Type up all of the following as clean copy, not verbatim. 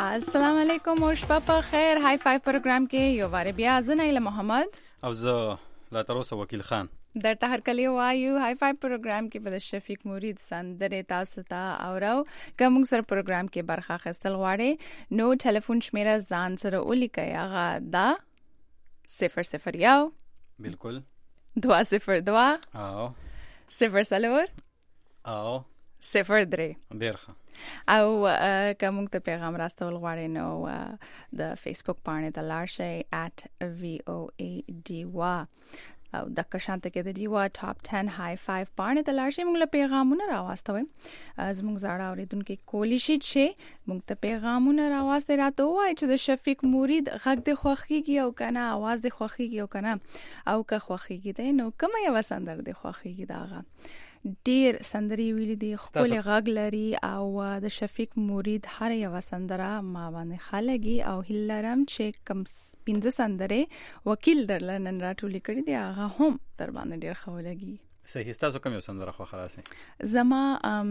السلام علیکم او شپه په خیر. های فایو پروګرام کې یو واره بیا زه نایله محمد او زه لا تروسه وکیل خان درته هر کله وایو. های فایو پروګرام کې په شفیق مرید سندره تاسو ته اورو. کوم سر پروګرام کې برخه اخیستل غواړي نو ټلیفون شمیره ځان سره ولیکئ. هغه دا 001 بالکل 202 او 04 او 03 ډیرخه او کوم ته پیغام راستول غواړي نو د فیسبوک باندې د لاړ شئ @voady او د کشانته کې د دیوا ټاپ 10 های 5 باندې د لاړ شئ. موږ له پیغامونه راوستوي زموږ زړه اوریدونکو کولی شي چې موږ ته پیغامونه راوستي راته وایي چې د شفیق مرید غږ د خوخيږي او کنه आवाज د خوخيږي او کنه او که خوخيږي نو کومه یو سندر د خوخيږي داغه ډیر سندري ویلي دي خپل غږ لري او د شفیق مرید هر یو سندره ما باندې خلګي او هلرم چې کم 15 سندره وکیل درلنن راټولې کړې دي هغه هم در باندې ډیر خولګي. صحیح. تاسو کوم یو سندره خو خلاصې زما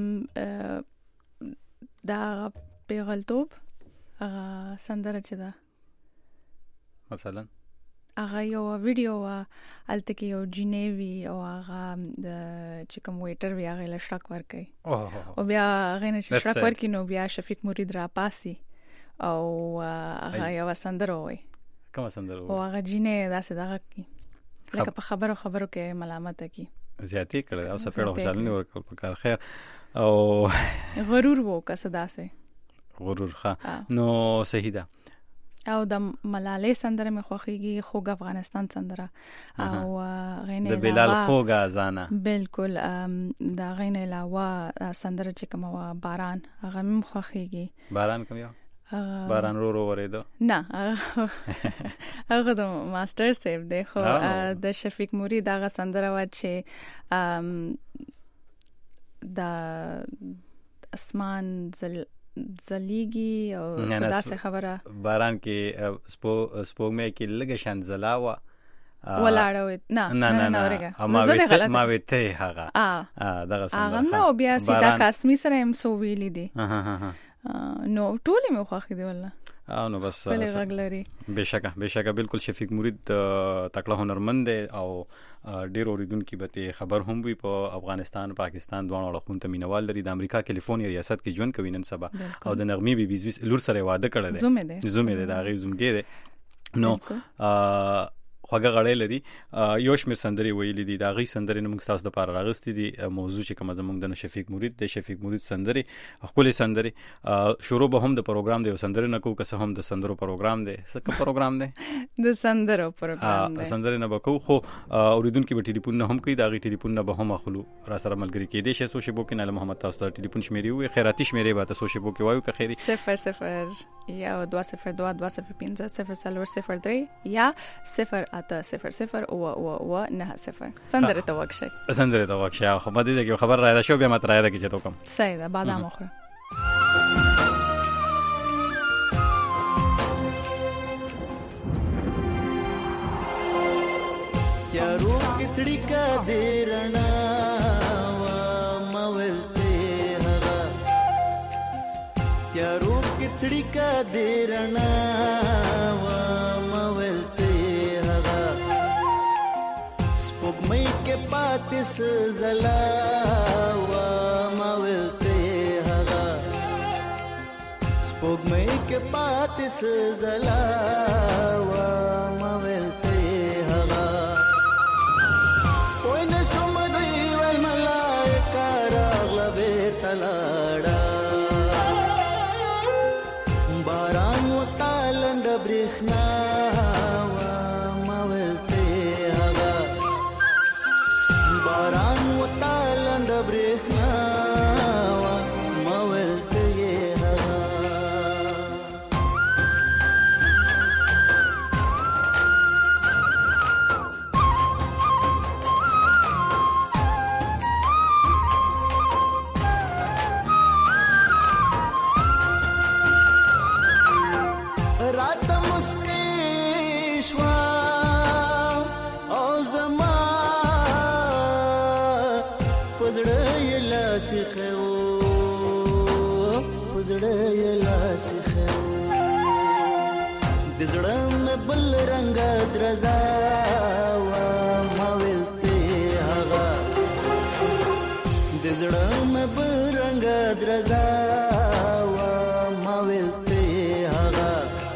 دا پیغلتوب سندره چې ده مثلا هغه یو ویډیو الته کې یو جنیوي او هغه د چیکم ویټر وی هغه لشک ورکي او بیا هغه نه شک ورکي نو بیا شفیق مرید را پاسي او هغه یو سندره وای. کوم سندره وای؟ او هغه جنې داسې دغه کی لکه په خبرو کې ملامت کی زیاتی کړه او سفیر خوشاله نه ورکول په کار خیر او غرور وو کسه داسې غرور ښه نو صحیح ده. او د ملالۍ سندره مې خوخيږي خوګ افغانستان سندره او غینه د بلال خوګ ازانه بالکل دا غینه علاوه سندره چې کوم باران هغه مې خوخيږي. باران کوم یو باران رو ورېدو نه هغه د ماستر سیف دی خو د شفیق مرید هغه سندره و چې د اسمان زلیږي او صدا سے خبره باران کې سپوږمۍ کې لږه شان زلاوه ولاړو نه اورګه ما وته هغه دغه هغه نو بیا سیدا کاسمی سره هم سو ویلی دي نو ټولې مې خوښې دي والله او نو بس بل غغلري بشکه بالکل شفیق مرید تکړه هنرمند دی او ډیر اوریدونکو به خبر هم وي په افغانستان پاکستان دوه اړخونو ته مینوال لري. د امریکا کالیفورنیا ریاست کې ژوند کوي نن سبا او د نغمې بي لور سره واده کړی دی زومه دی دا غي زومګي دی نو خوګه غړې لري یو شمیر سندري ویلي دي دا غي سندري موږ تاسو د پاره راغستې دي موضوع چې کوم زموږ د شفیق مرید سندري خپل سندري شروع به هم د پروګرام دی سندري نه کو که هم د سندرو پروګرام دی څه پروګرام دی د سندرو پروګرام دی سندري نه بکو خو اوریدونکو به ټلیفون نه هم کوي دا غي ټلیفون نه به هم اخلو را سره ملګری کې دي شې سوشي بو کې نه محمد تاسو ته ټلیفون شمیري وي خیراتي شمیري به تاسو سوشي بو کې وایو که خیري 00 یا 202 205 003 یا 0 او 90 سندره توقشه خو بده دغه خبر راځي شو بیا ماته راځي چې تو کوم صحیح ده بعد اخره یارو کچړی کا دیرنا وا مولته هغه یارو کچړی کا دیرنا وا مولته هغه سپوږمۍ کې پاتې زلا وا مولته هغه سپوږمۍ کې پاتې زلا وا مولته باران وتالند برېښنا وا مولته هغه باران وتالند برېښنا وا مولته هغه پزړه یې لاس خو د زړه مې بل رنګ درزا وا ما ولته هغه د زړه مې بل رنګ درزا وا ما ولته هغه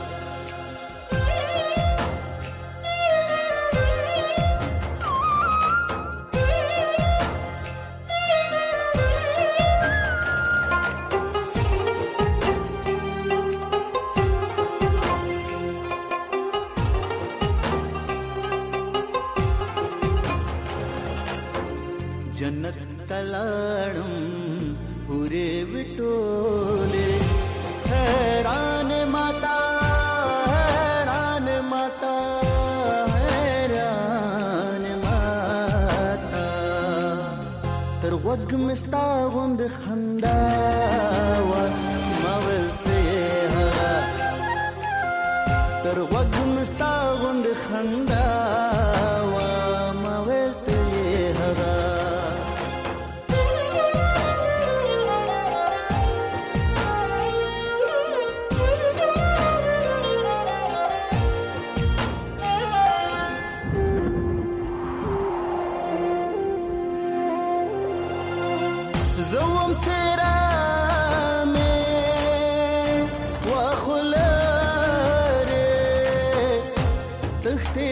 जन्नत तलाड़म पूरे बिटोले हैरान माता हैरान माता हैरान माता तर वग मिस्ता गुंद खंदावा मवलते हरा तर वग मिस्ता गुंद खंदावा मवलते हरा زوم تیرا میں وخلارے تختی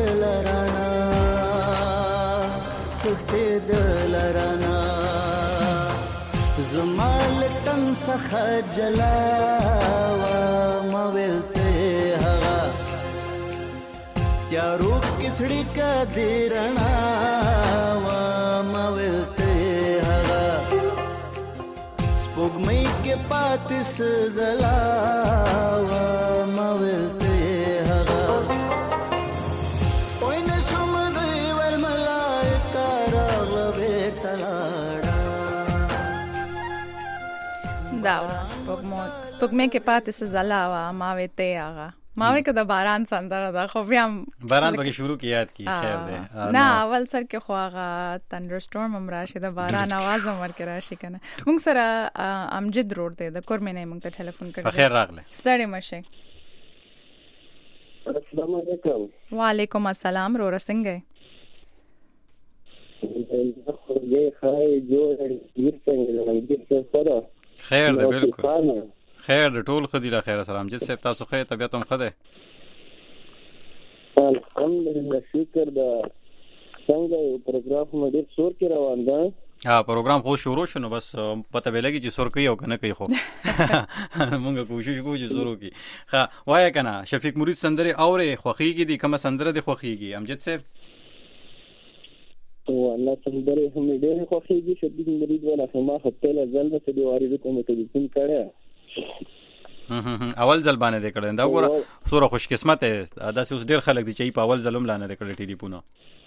دلرانا زمال تن سخ جلاوا مویلتے ہوا کیا روک کسڑی کا دیرنا وا مویلتے پوگمئی کے پاتس زلاوا مویلتے هغا وین شمدی والملائکہ راغل بیرتلاڑا داو سپوږمۍ کې پاتې څه زلاوا ماویلته هغه ماوی که د باران سندره ده خو بیا باران پکې شروع کی یاد کی خیر ده نه اول سر کې خو هغه تندر سټورم هم راشي د باران आवाज هم ورکې راشي کنه موږ سره امجد روډ دی د کورمنې موږ ته ټلیفون کړی په خیر راغله ستړي مشه السلام علیکم وعلیکم السلام رو رسنګ خیر ده بالکل خیر د ټول خدي له خیر سلام جت صاحب تاسو خیر طبيعت هم خده الحمدلله شکر دا څنګه پروګرام مې ډیر شور کې روان ده ها پروګرام خو شروع شنو بس پته ویلګي چې سور کوي او کنه کوي خو مونږ کوشش کوو چې شروع کی ها وای کنه شفیق مرید سندره اورې خوخیږي دي کوم سندره دي خوخیږي امجد صاحب والله سندره هم ډیر خوخیږي شفیق مرید ولا ما خپل ځل به دی واري کوم ټلیفون کړه اول ځل باندې د کړه دا وګوره سوره خوش قسمت ده دا اوس ډیر خلک دي چې په اول ځلم لانه د کړه ټلیفون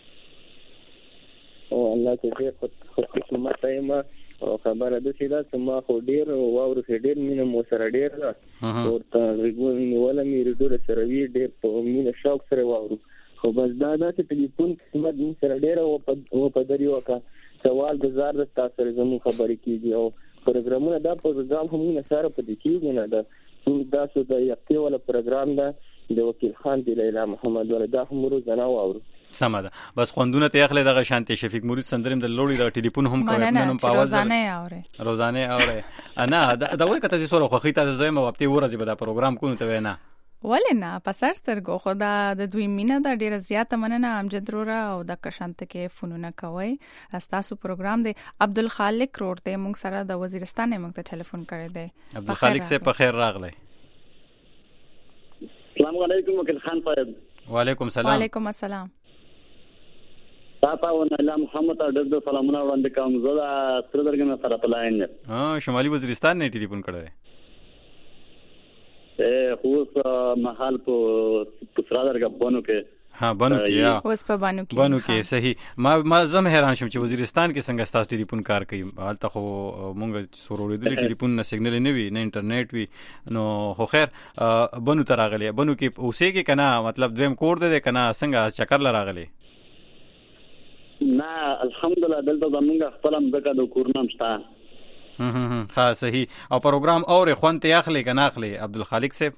او الله ته خوش قسمت یم او خبره ده چې دا ما خو ډیر واور ډیر مینه مو سره ډیر ورته ریګون ولا مې ډیر سره وی ډیر په مینه شوق سره واور خو بس دا چې ټلیفون قسمت مې سره ډیر او په دریو کا سوال گزار د تاسو زمو خبرې کیږي او پروګرامونه دا پروګرام هم نه سره په دې کې نه دا څو د یقې ولا پروګرام دا د وکیل خان دی لیلا محمد ولدا هم روزانه واورو سماده بس خوندونه ته اخلي دغه شانتي شفیق مرید سندرم د لوړی د ټلیفون هم کوي نن په आवाज روزانه اوره انا دا ور کته چې سره خوخی ته زما وخت ورځي به دا پروګرام کوو ته وینا ولنا پسر سترګو خدا د دوی مینه دا ډیره زیاته مننه امجد رورا او د کشانت کې فنونه کوي تاسو پروګرام دی عبدالخالق روډ ته موږ سره د وزیرستان موږ ته ټلیفون کړی دی عبدالخالق سے په خیر راغلی السلام علیکم وکیل خان صاحب وعلیکم السلام وعلیکم السلام تاسو ونه محمد د سلامونه وړاندې کوم زړه سره درګنه سره پلاین شمالي وزیرستان نه ټلیفون کړی خو محل په سرادرګه بونو کې ها بانو کې اوس په بانو کې صحیح ما زم حیران شوم چې وزیرستان کې څنګه ستاسو ټلیفون کار کوي حالت خو مونږ سروړېدل ټلیفون نه سیګنل نه وي نه انټرنیټ وي نو خو خیر بانو ته راغلی بانو کې اوسې کې کنه مطلب دویم کوډ ده کنه څنګه چکر لراغلی نه الحمدلله دلته زمونږ خپل مزګه د کورنام شته ها صحیح. او پروګرام اور خوان ته اخلي کنه اخلي عبدالخالق صاحب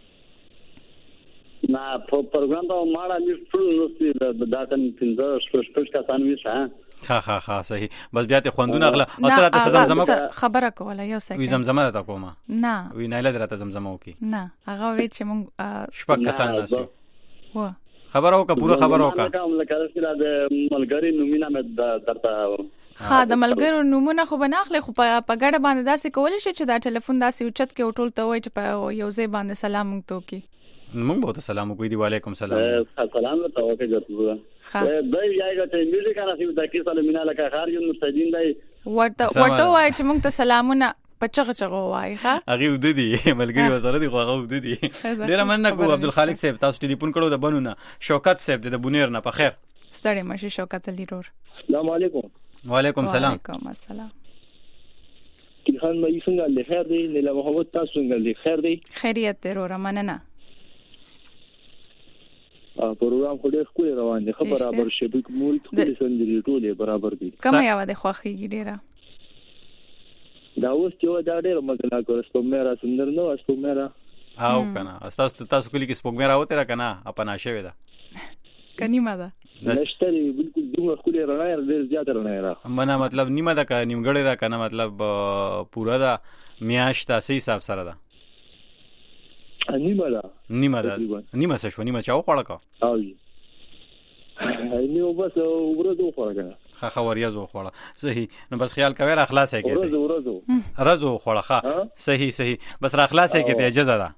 نه پروګرام دا ماړه مې ټول نوستي دا تن 15 کسان وي ها صحیح. بس بیا ته خوندونه اغله او تر ته زمزمه خبره کوله یو سکه وی زمزمه تا کومه نه وی نه لدرته زمزمه وکي نه هغه وی چې مونږ شپږ کسان ناسو و خبره وکړه پوره خبره وکړه کوم لکه چې د ملګری نومینه مې درته خا د ملګرو نومونه خو بناخله خو په ګډه باندې داسې کول شي چې دا ټلیفون داسې اوچت کې ټول ته وای چې په یو ځای باندې سلام وکړو کی مونږ به سلام کوی دی وعلیکم سلام سلام ته وکړه ګرځو دا یایګه ته میوزیک نه سي د کې سلامینه لکه خارجون مستدین دی ورته وای چې مونږ ته سلامونه پچغه وای ها هغه ودی ملګری وزاره دی خو هغه ودی ډیر مننه کو عبدالخالق صاحب تاسو ټلیفون کړو د بنونه شوکت صاحب د بونیر نه په خیر ستړي مشي شوکت علی رور السلام علیکم وعلیکم السلام وعلیکم السلام خان مې څنګه له خیر دی نه محمد تاسو څنګه له خیر دی خیریت ته رور مننه پروګرام خو ډېر ښکلی روان دی خبر برابر شبک مول ټول سندري ټول برابر دي کومه یو د خوخي ډیره دا اوس چې دا ډېر مزه کور سپومره سندر نو سپومره او کنه تاسو کلی کې سپومره وته را کنه اپنا شوی دا کنيمه ده نشته بالکل دوه خولي رڼا ډېر زیات رڼا را منه مطلب نیمه ده که نیمګړی ده کنه مطلب پورا ده میاشت صحیح حساب سره ده نیمه څه شو نیمه چاو خوړه کا او نیمه بس ورځو خوړه خبريازو خوړه صحیح نو بس خیال کوي را خلاصې کېږي ورځو خوړه صحیح بس را خلاصې کېږي اجازه ده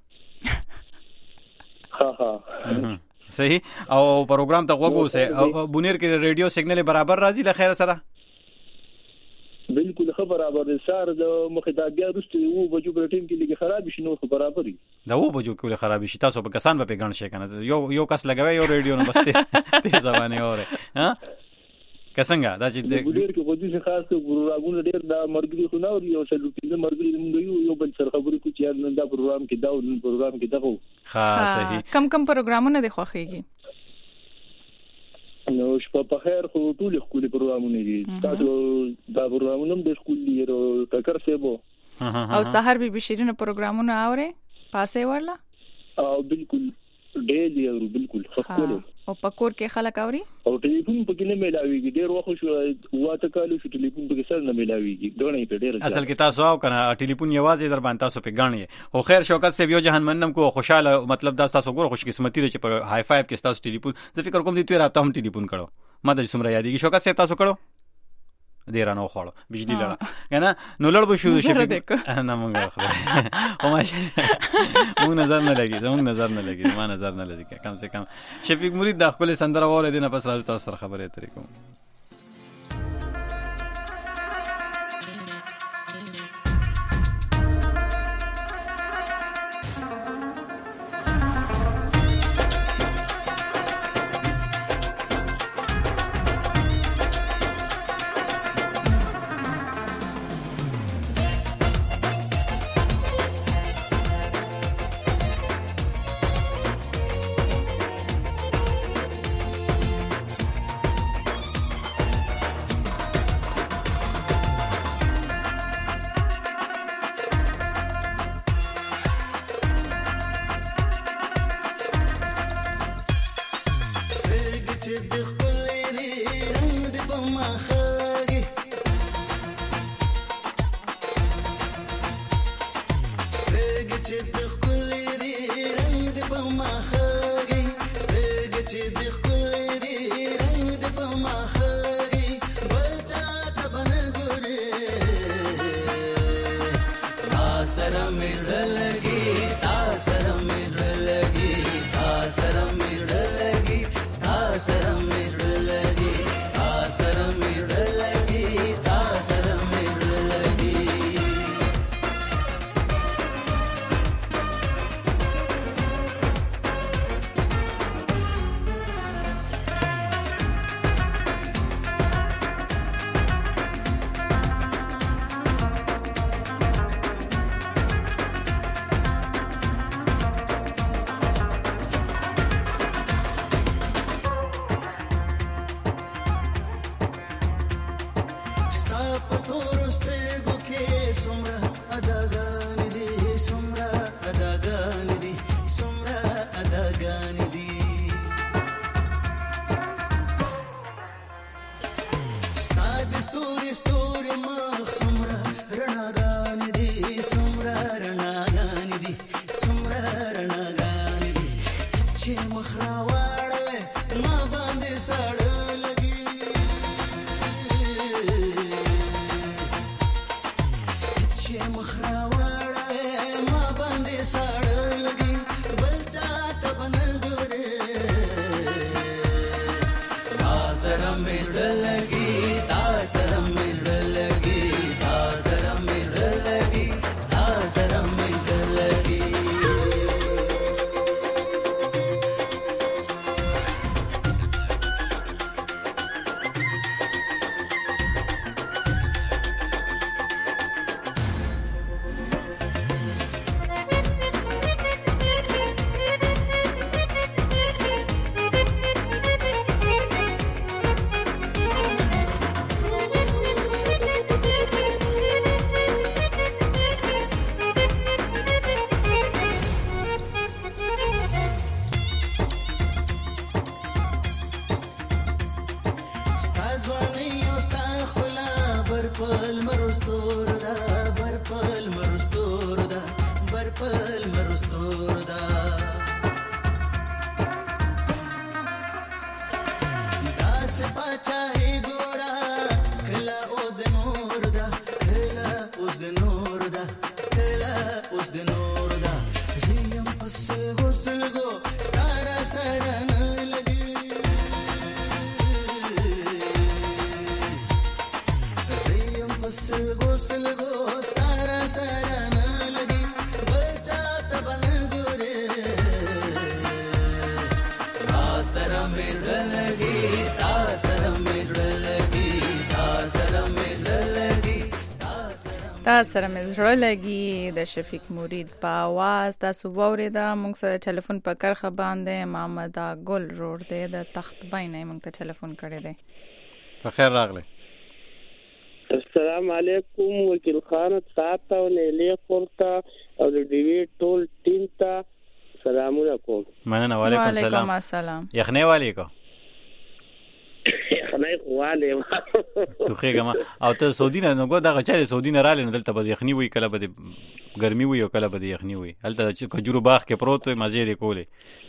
صحیح او پروګرام ته وګورئ بونیر کې ریډیو سیګنل برابر راځي له خیر سره بالکل برابر سار د مخدادیا رستو وو بجو برټیم کې لګي خراب شي نو برابرې دا وو بجو کې خراب شي تاسو په کسان په ګڼ شي کنه یو کس لګوي یو ریډیو نو بس ته زبانه اوره ها کسنګا دا چې د ګډیر کې وځي چې خاص پروګرامونه ډېر دا مرګري خو نو یو څه لوټي مرګري موږ یو بل سره خبرې کوي چې نن دا پروګرام کې دغه ها صحیح کم پروګرامونه د خوخيږي نو شپه په خیر خو ټول خولي پروګرامونه دي تاسو دا پروګرامونه د خولي ټکر سیبو او سحر به بشیرینه پروګرامونه اوري پاسه ورلا او بالکل ډېلی او بالکل خپل او پکور کې خلک اوري او ټلیفون په کې نه ملاويږي ډېر وخت شو واته کالو شو ټلیفون په کې سره نه ملاويږي دونه په ډېر اصل کې تاسو او کنه ټلیفون یوازې در باندې تاسو په غاڼې او خیر شوکت سے یو جهان منم کو خوشاله مطلب دا تاسو ګور خوش قسمتي چې په هاي فایو کې تاسو ټلیفون زه فکر کوم دې تو راته هم ټلیفون کړو ما د سمره یادېږي شوکت سے تاسو کړو دیرانو خوړو بجلی لړه کنه نو لړ به شو شي نه مونږ خو مونږ نظر نه لګي ما نظر نه لګي کم سے کم شفیق مرید د خپل سندره وره دینه پس راځو تاسو سره خبرې اترې کوم Stop, سمرا اداګان دي سمرا اداګان دي سمرا اداګان دي ستاد ستوري ستوري مخ سمرا رڼاګان دي سمرا رڼاګان دي سمرا رڼاګان دي چې مخ راوړې ما باندې ساړه سره مې زړه لګي د شفیق مرید په आवाज تاسو وورید موږ سره ټلیفون په کرخه باندې محمد ګل روړ دی د تخت باندې موږ ته ټلیفون کړی دی په خیر راغله السلام علیکم وکیل خان صاحب او نیلی خورتا او د ډیوی ټول ټیم ته سلام علیکم مننه وعلیکم السلام یخنی علیکم نه خواله تو خېګما او ته سعودي نه نو دغه چا سعودي نه رااله دلته به یخنی وي کله به ګرمي وي او کله به یخنی وي هلته چې کجورو باغ کې پروت وي مزه دې کوله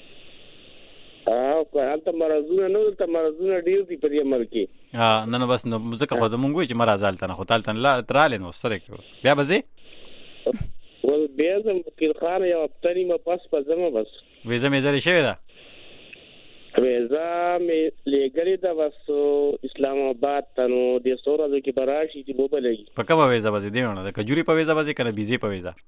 هلته مرزونه نو دلته مرزونه ډیر دي په دې ملک کې نه بس نو ځکه خو مونږ وي چې مرز حالت نه خو تالته لا تراله نو سره کې بیا به زی ول بیا زم وکیل خان یو اپتنی ما پاس په زمه بس ویزه مې زری شوی دا ویزا مې لګری دا وسو اسلام آباد ته نو د سورازو کې براشي چې بوبه لګي په کومه ویزا باندې دی نو د کجوري په ویزا باندې کنه بيزي په ویزا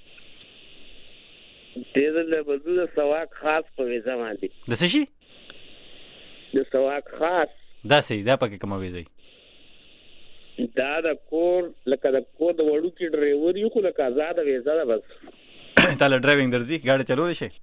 دې له بده سواک خاص په ویزا باندې د څه شي د سواک خاص دا سي دا پکې کومه ویزا دا د کور لکه د کور د وړو کې ډرایور یو خو لکه آزاد ویزا ده بس تعالی ډرایوینګ درځي ګاډي چلول شي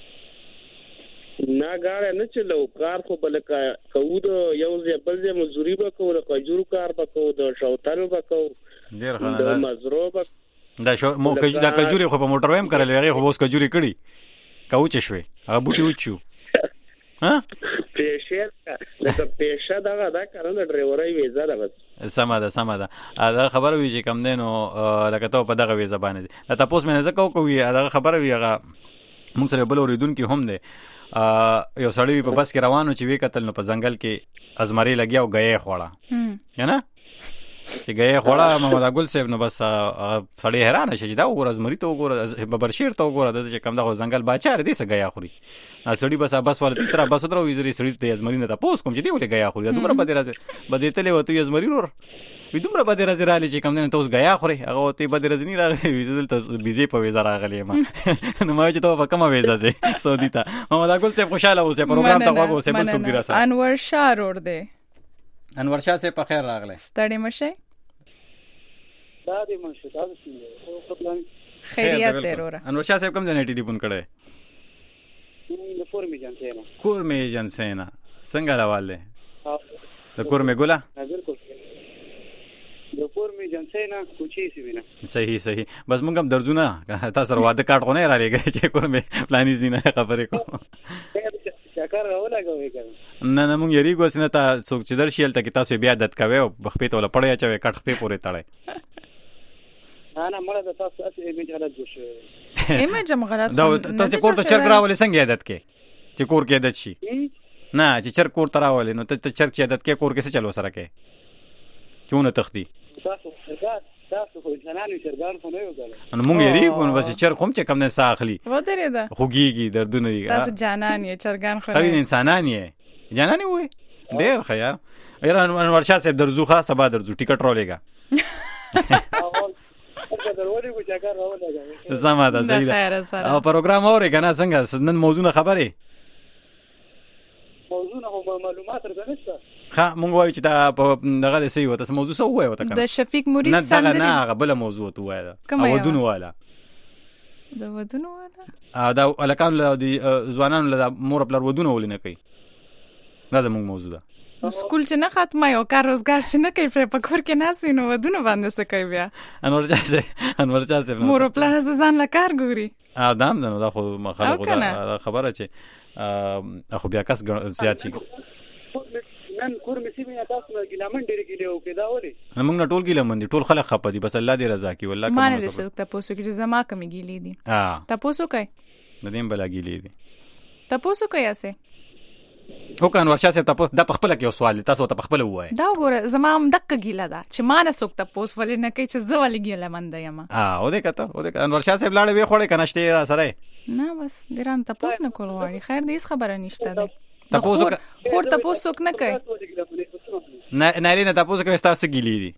نه غاړه نه چلو کار خو بلکې کوود یو ځای بل ځای مزدوري وکړو د کجورو کار وکړو د شوتلو وکړو ډیر خانه د مزرو دا شو مو دا کجوري خو په موټر ویم کړل هغه خو اوس کجوري کړي کوچ شوي هغه بوټي وچو ها پیشه لکه پیشه دا کنه د ډرایوري ویزا ده بس سم ده دا خبر وی چې کم دینو لکه ته په دغه ویزا باندې دا تاسو مې نه زکو کوي دا خبر وی هغه موږ سره بل اوریدونکو هم ده یو سړی په بس کې روانو چې وی قتل نو په ځنګل کې ازمري لګیا او غې خوړه کنه چې غې خوړه محمد ګل صاحب نو بس سړی حیران شي چې دا وګوره ازمري ته وګوره ببرشیر ته وګوره د چې کم دغه ځنګل باچار دي څه غیا خوري سړی بس ولته تر بس درو ویزري سړی ته ازمري نه تاسو کوم چې دی ولې غیا خوري دومره بده راځي بده تلې وته ازمري ور وی دومره بده راځي را لې چې کم نه تاسو غیا خوري هغه ته بده راځي نه راغلی ویزل ته بيزي په ویزا راغلی ما نو ما چې ته په کومه ویزا سي سعودي ته محمد ګل صاحب خوشاله اوسه پروګرام ته وګورئ اوسه بل څوک ګراسه انور شاه ور دي انور شاه صاحب په خیر راغله ستړي مشه دا دې مشه دا څه خیریت ضرور انور شاه صاحب کوم ځای ټلیفون کړي کور می جنسینا څنګه راواله د کور می ګولا بالکل د کور می جنسې نه کوچی سی وینا صحیح بس مونږ هم درځو نه تاسو واده کارت خو نه را لګی چې کور می پلانې زینه خبرې کو شکر راولګوي کنه نه مونږ یریګو سینه تا څوک چې درشي الته کې تاسو بیا عادت کوي او بخپې ته ولا پړیا چوي کټ خپې پورې تړي انا مړه د تاسو اته ایمیج غلط جوړ شوی ایمیج هم غلط دا ته چې کور ته چرګ راولې څنګه عادت کې چې کور کې عادت شي نه چې چرګ کور ته راولې نو ته چرګ چې عادت کې کور کې څه چلو سره کې چونه تختی تاسو خو ځنانو چرګان خو نه یو غل نو مونږ یریګو نو بس چرګ هم چې کم نه ساخلی و درې ده خوګيږي دردونه دي تاسو جانان یې چرګان خو خو انسانان یې جانان وي ډېر خیا ایران ورشا صاحب درزوخه سبا درزو ټیکټ رولېګا زما دا صحیح ده او پروګرام اورې کنه څنګه نن موضوع خبرې موضوع نه معلومات درنه ها مونږ وایو چې دا دغه د سې وته موضوع څه وایو ته کنه د شفیق مرید سندري نه غبل موضوع ته وایي او ودونه والا دا الکان له ځوانانو له مور خپل ودونه ولینه کوي دا مونږ موضوع ده سکول چې نه ختمه یو کار روزګار چې نه کوي په کور کې ناس وینو ودونه باندې څه کوي بیا انور چا مور خپل ځان له کار ګوري ادم نو دا خو خلکو دا خبره چې خو بیا کس زیات شي نن کور مې سیمه تاسو نه ګلامن ډېر کې له کې دا ولې موږ نه ټول ګلامن دي ټول خلک خپه دي بس الله دې رضا کی والله کوم څه تاسو کې زما کم ګیلې دي تاسو کوي ندیم بلا ګیلې دي تاسو کوي اسه او کان ورشا صاحب تاسو د خپل کې یو سوال تاسو ته خپل وای دا وګوره زما هم دک ګیله ده چې ما نه سوک تاسو ولې نه کوي چې زه ولې ګیله مند یم او دې کته ورشا صاحب لاړ وی خوړې کنهشته را سره نه بس دران تاسو نه کول وای خیر دې خبره نشته ده تاسو خور تاسو نه کوي نه نه تاسو کوي تاسو ګیلې دي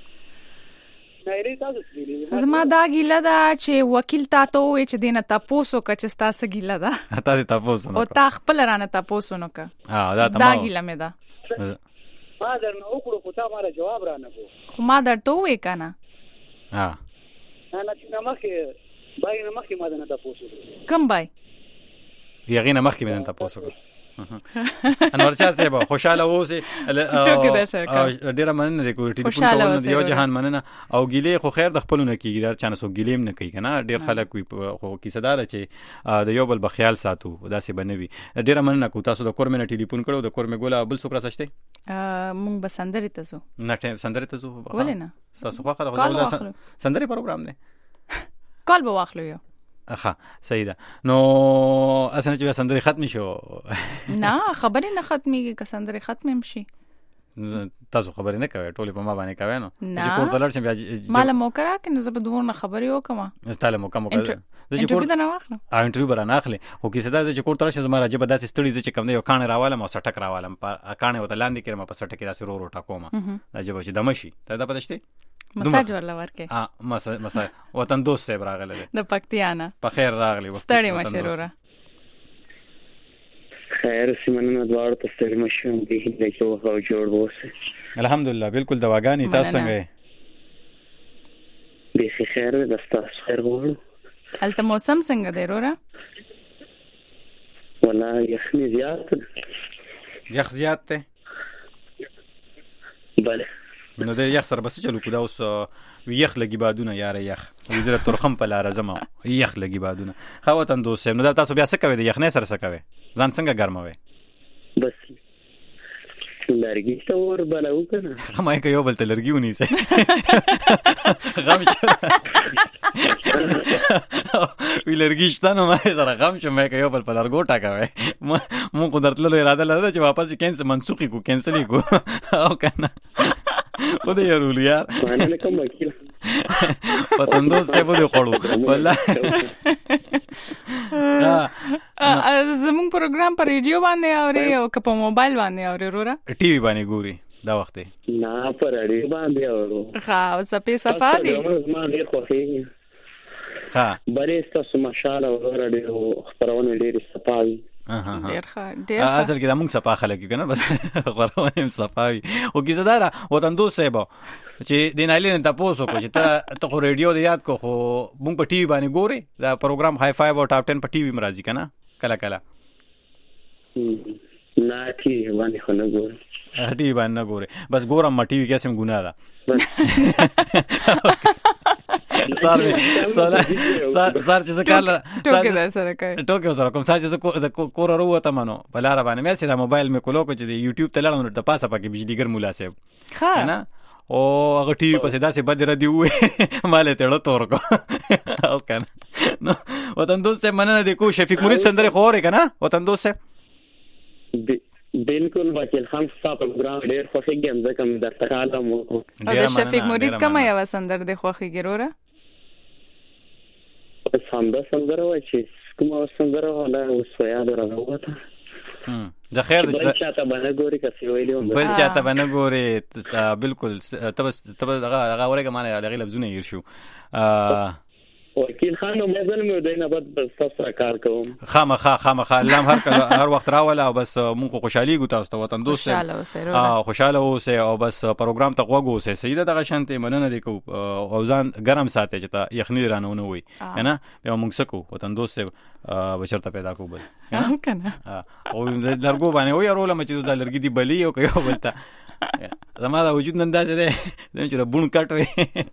زما دا ګیله ده چې وکیل تاسو وې چې دینه تاسو کا چې تاسو ګیله ده تاسو او تا خپل رانه تاسو نو کا دا ګیله مې ده ما درنه وکړو خو تا ماره جواب رانه کو خو ما درته وې کنه نه مخه بای نه مخه ما نه تاسو کم بای یغینه مخه مې نه تاسو انور شاه صاحب خوشاله اوسه ډیره مننه د کوټی په ټولنه د یو جهان مننه او ګیلې خو خیر د خپلونه کیږي در چانه سو ګیلیم نه کوي کنه ډیر خلک خو کیسدار چې د یو بل بخیال ساتو داسې بنوي ډیره مننه کو تاسو د کورمنه ټلیفون کړو د کورمه ګولا بل څوک راځته مونږ بسندري تاسو نه سندري تاسو ولنه تاسو خو خلک سندري پروګرام دی کال به واخلو یو ها صحیح ده نو اسنه چې سندري ختم شو نه خبرې نه ختميږي که سندري ختم شي تاسو خبرې نه کوي ټولې په ما باندې کوي نو چې کور دلر شم بیا مال موکر کنه زه به دوه خبرې وکم تعالی موکم زه چې کور ته نه واخلم انټرویو برانه اخلي او کیسه دا چې کور تر شم زما راځي به داسې ستړي چې کم نه یو کان راوالم او سټک راوالم په کان وته لاندې کړم په سټک کې داسې رو ټاکوم راځي به چې دمشي ته دا پدشته مساج ورلا ورکه مساج وطن دوست صاحب راغله د پکتیانا په خیر راغلی ستړي مشروره خیر سیمنه دوار ته ستړي مشم به دې کې وو جوړ ووسه الحمدلله بالکل دواګانی تاسو څنګه به خیر د تاسو خیر وو الته موسم څنګه دی رورا ولا یخنی یخ زیات ته بله نو د یخ سره بس چلو کو دا اوس یخ لګي بادونه یاره یخ وزره ترخم په لار زما یخ لګي بادونه خو وطن دوست نو دا تاسو بیا څه کوي د یخ نه سره څه کوي ځان څنګه ګرموي بس لرګي څور بلاو کنه ما یې یو بل ته لرګي ونی سه غم شو وی لرګي شته نو ما سره غم شو مې یو بل په لرګو ټاکاوي مو قدرت له اراده لرله چې واپس کینسل منسوخي کو کینسل کو او کنه و دې یارول یار باندې کوم وکیل پتندو سه بده خړو والله زمون پروګرام پر ریډیو باندې اوري او په موبایل باندې اوري رورا ټي وي باندې ګوري دا وخت نه پر ریډیو باندې اورو ها او سپې صفادي ما ډیر خوښي ها بریستا تاسو ماشاءالله ور ډیرو خبرونه ډیر صفاوي ډیر اصل کې د موږ صفا خلک کنه بس غوړونه صفاوي او کیسه دا وطن دوست صاحب چې د نایلین تاسو کو چې ته ریډیو د یاد کو خو موږ په ټي وي باندې ګوري دا پروګرام های 5 او ټاپ 10 په ټي وي مرাজি کنه کله نه ټي باندې خو نه ګورم. ټي باندې نه ګورې؟ بس ګورم ما ټي وي کې سم ګناه ده. سار چې زه کار ټوکې در سره کوي ټوکې سره کوم. سار چې زه د کور وروتم نو په لاره باندې مې سیده موبایل مې کولو چې د یوټیوب ته لاړم نو د پاسه پکې بجلیګر مولا صاحب نه او هغه ټي وي پسې داسې بد ردي وې مالې تړه تور کو او کنه نو وطن دوست مننه د کو شفیق مرید سندره خورې کنه وطن دوست بالکل وکیل خان صاحب پروګرام ډېر خوښیږم ځکه مې درته کالم وکړو. او د شفیق مرید کومه یوه سندره د خوښیږي وروره؟ سندره وایي چې کومه سندره ولا اوس یاد راغوته د خیر بل چاته باندې ګوري کسي ویلی هم بل چاته باندې ګوري بالکل تب هغه ورګه معنی هغه لفظونه یې شو وکیل خان نو مزل مې دینه بعد تاسو کار کوم خامخا لام هر وخت راولا او بس مونږ خوشحالي ګو تاسو ته وطن دوست خوشاله اوسه او بس پروګرام ته غوږ اوسه سیده دغه شانته مننه دی کو او ځان ګرم ساتي چې ته یخنی رانونه وي کنه بیا مونږ سکو وطن دوست بشرته پیدا کو بل کنه او درګو باندې وي رول مې چې د لرګي دی بلی او کيو بلته زما دا وجود نن داسې دی چې بون کټ وي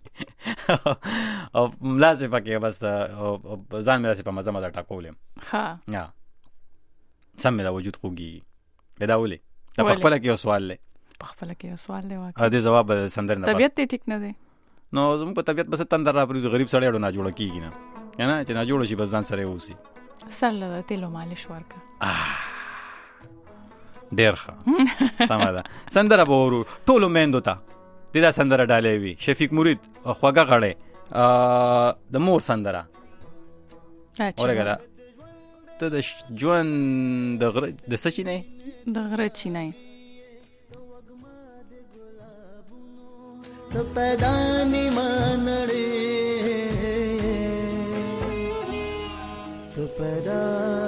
او ملاسه پکې بس ځان مې داسې په مزه ټاکولم ها سم مې دا وجود خوږي دا ولې دا په خپل کې سوال لې واکه دې جواب سندر نه طبيعت ټیک نه دی نو زموږ په طبيعت بس تندر را پرې غریب سړی نه جوړ کیږي نه کنه چې نه جوړ شي بس ځان سره اوسي سره تلو مالش ورکا ډیر ښه سمه ده سندره به ورو ټولو میندو ته دا سندره ډالې وي شفیق مرید خوږه غړې د مور سندره اورګه ته د ژوند د سچې نه د غره چي نه ته پیدا نیمانړې ته پیدا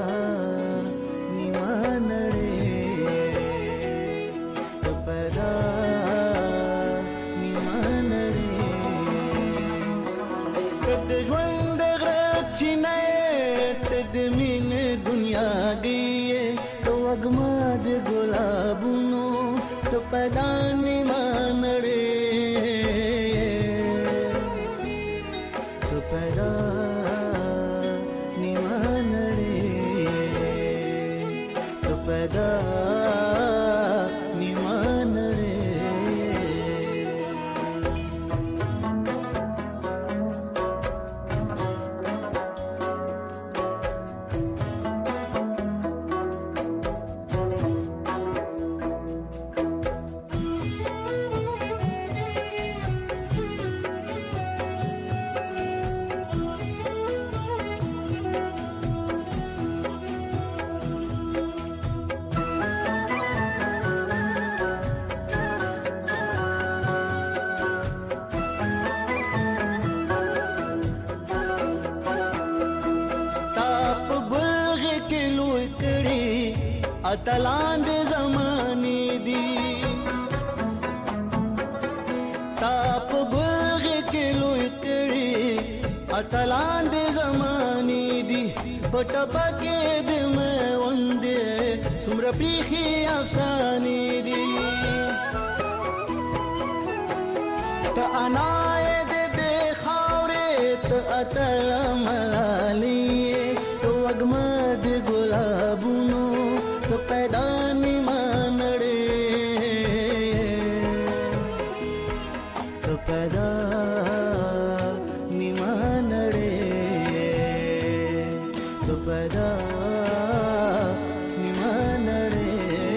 اتلاند زمانی دی تاپ گلغ کلو اتری اتلاند زمانی دی پټا پکې د مې وندې سمره پریخي افسانی دی ته انای دې خاورې ته اتل ملالي تو وګمد ګلابونو پیدا نیمانړې تو پیدا نیمانړې تو پیدا نیمانړې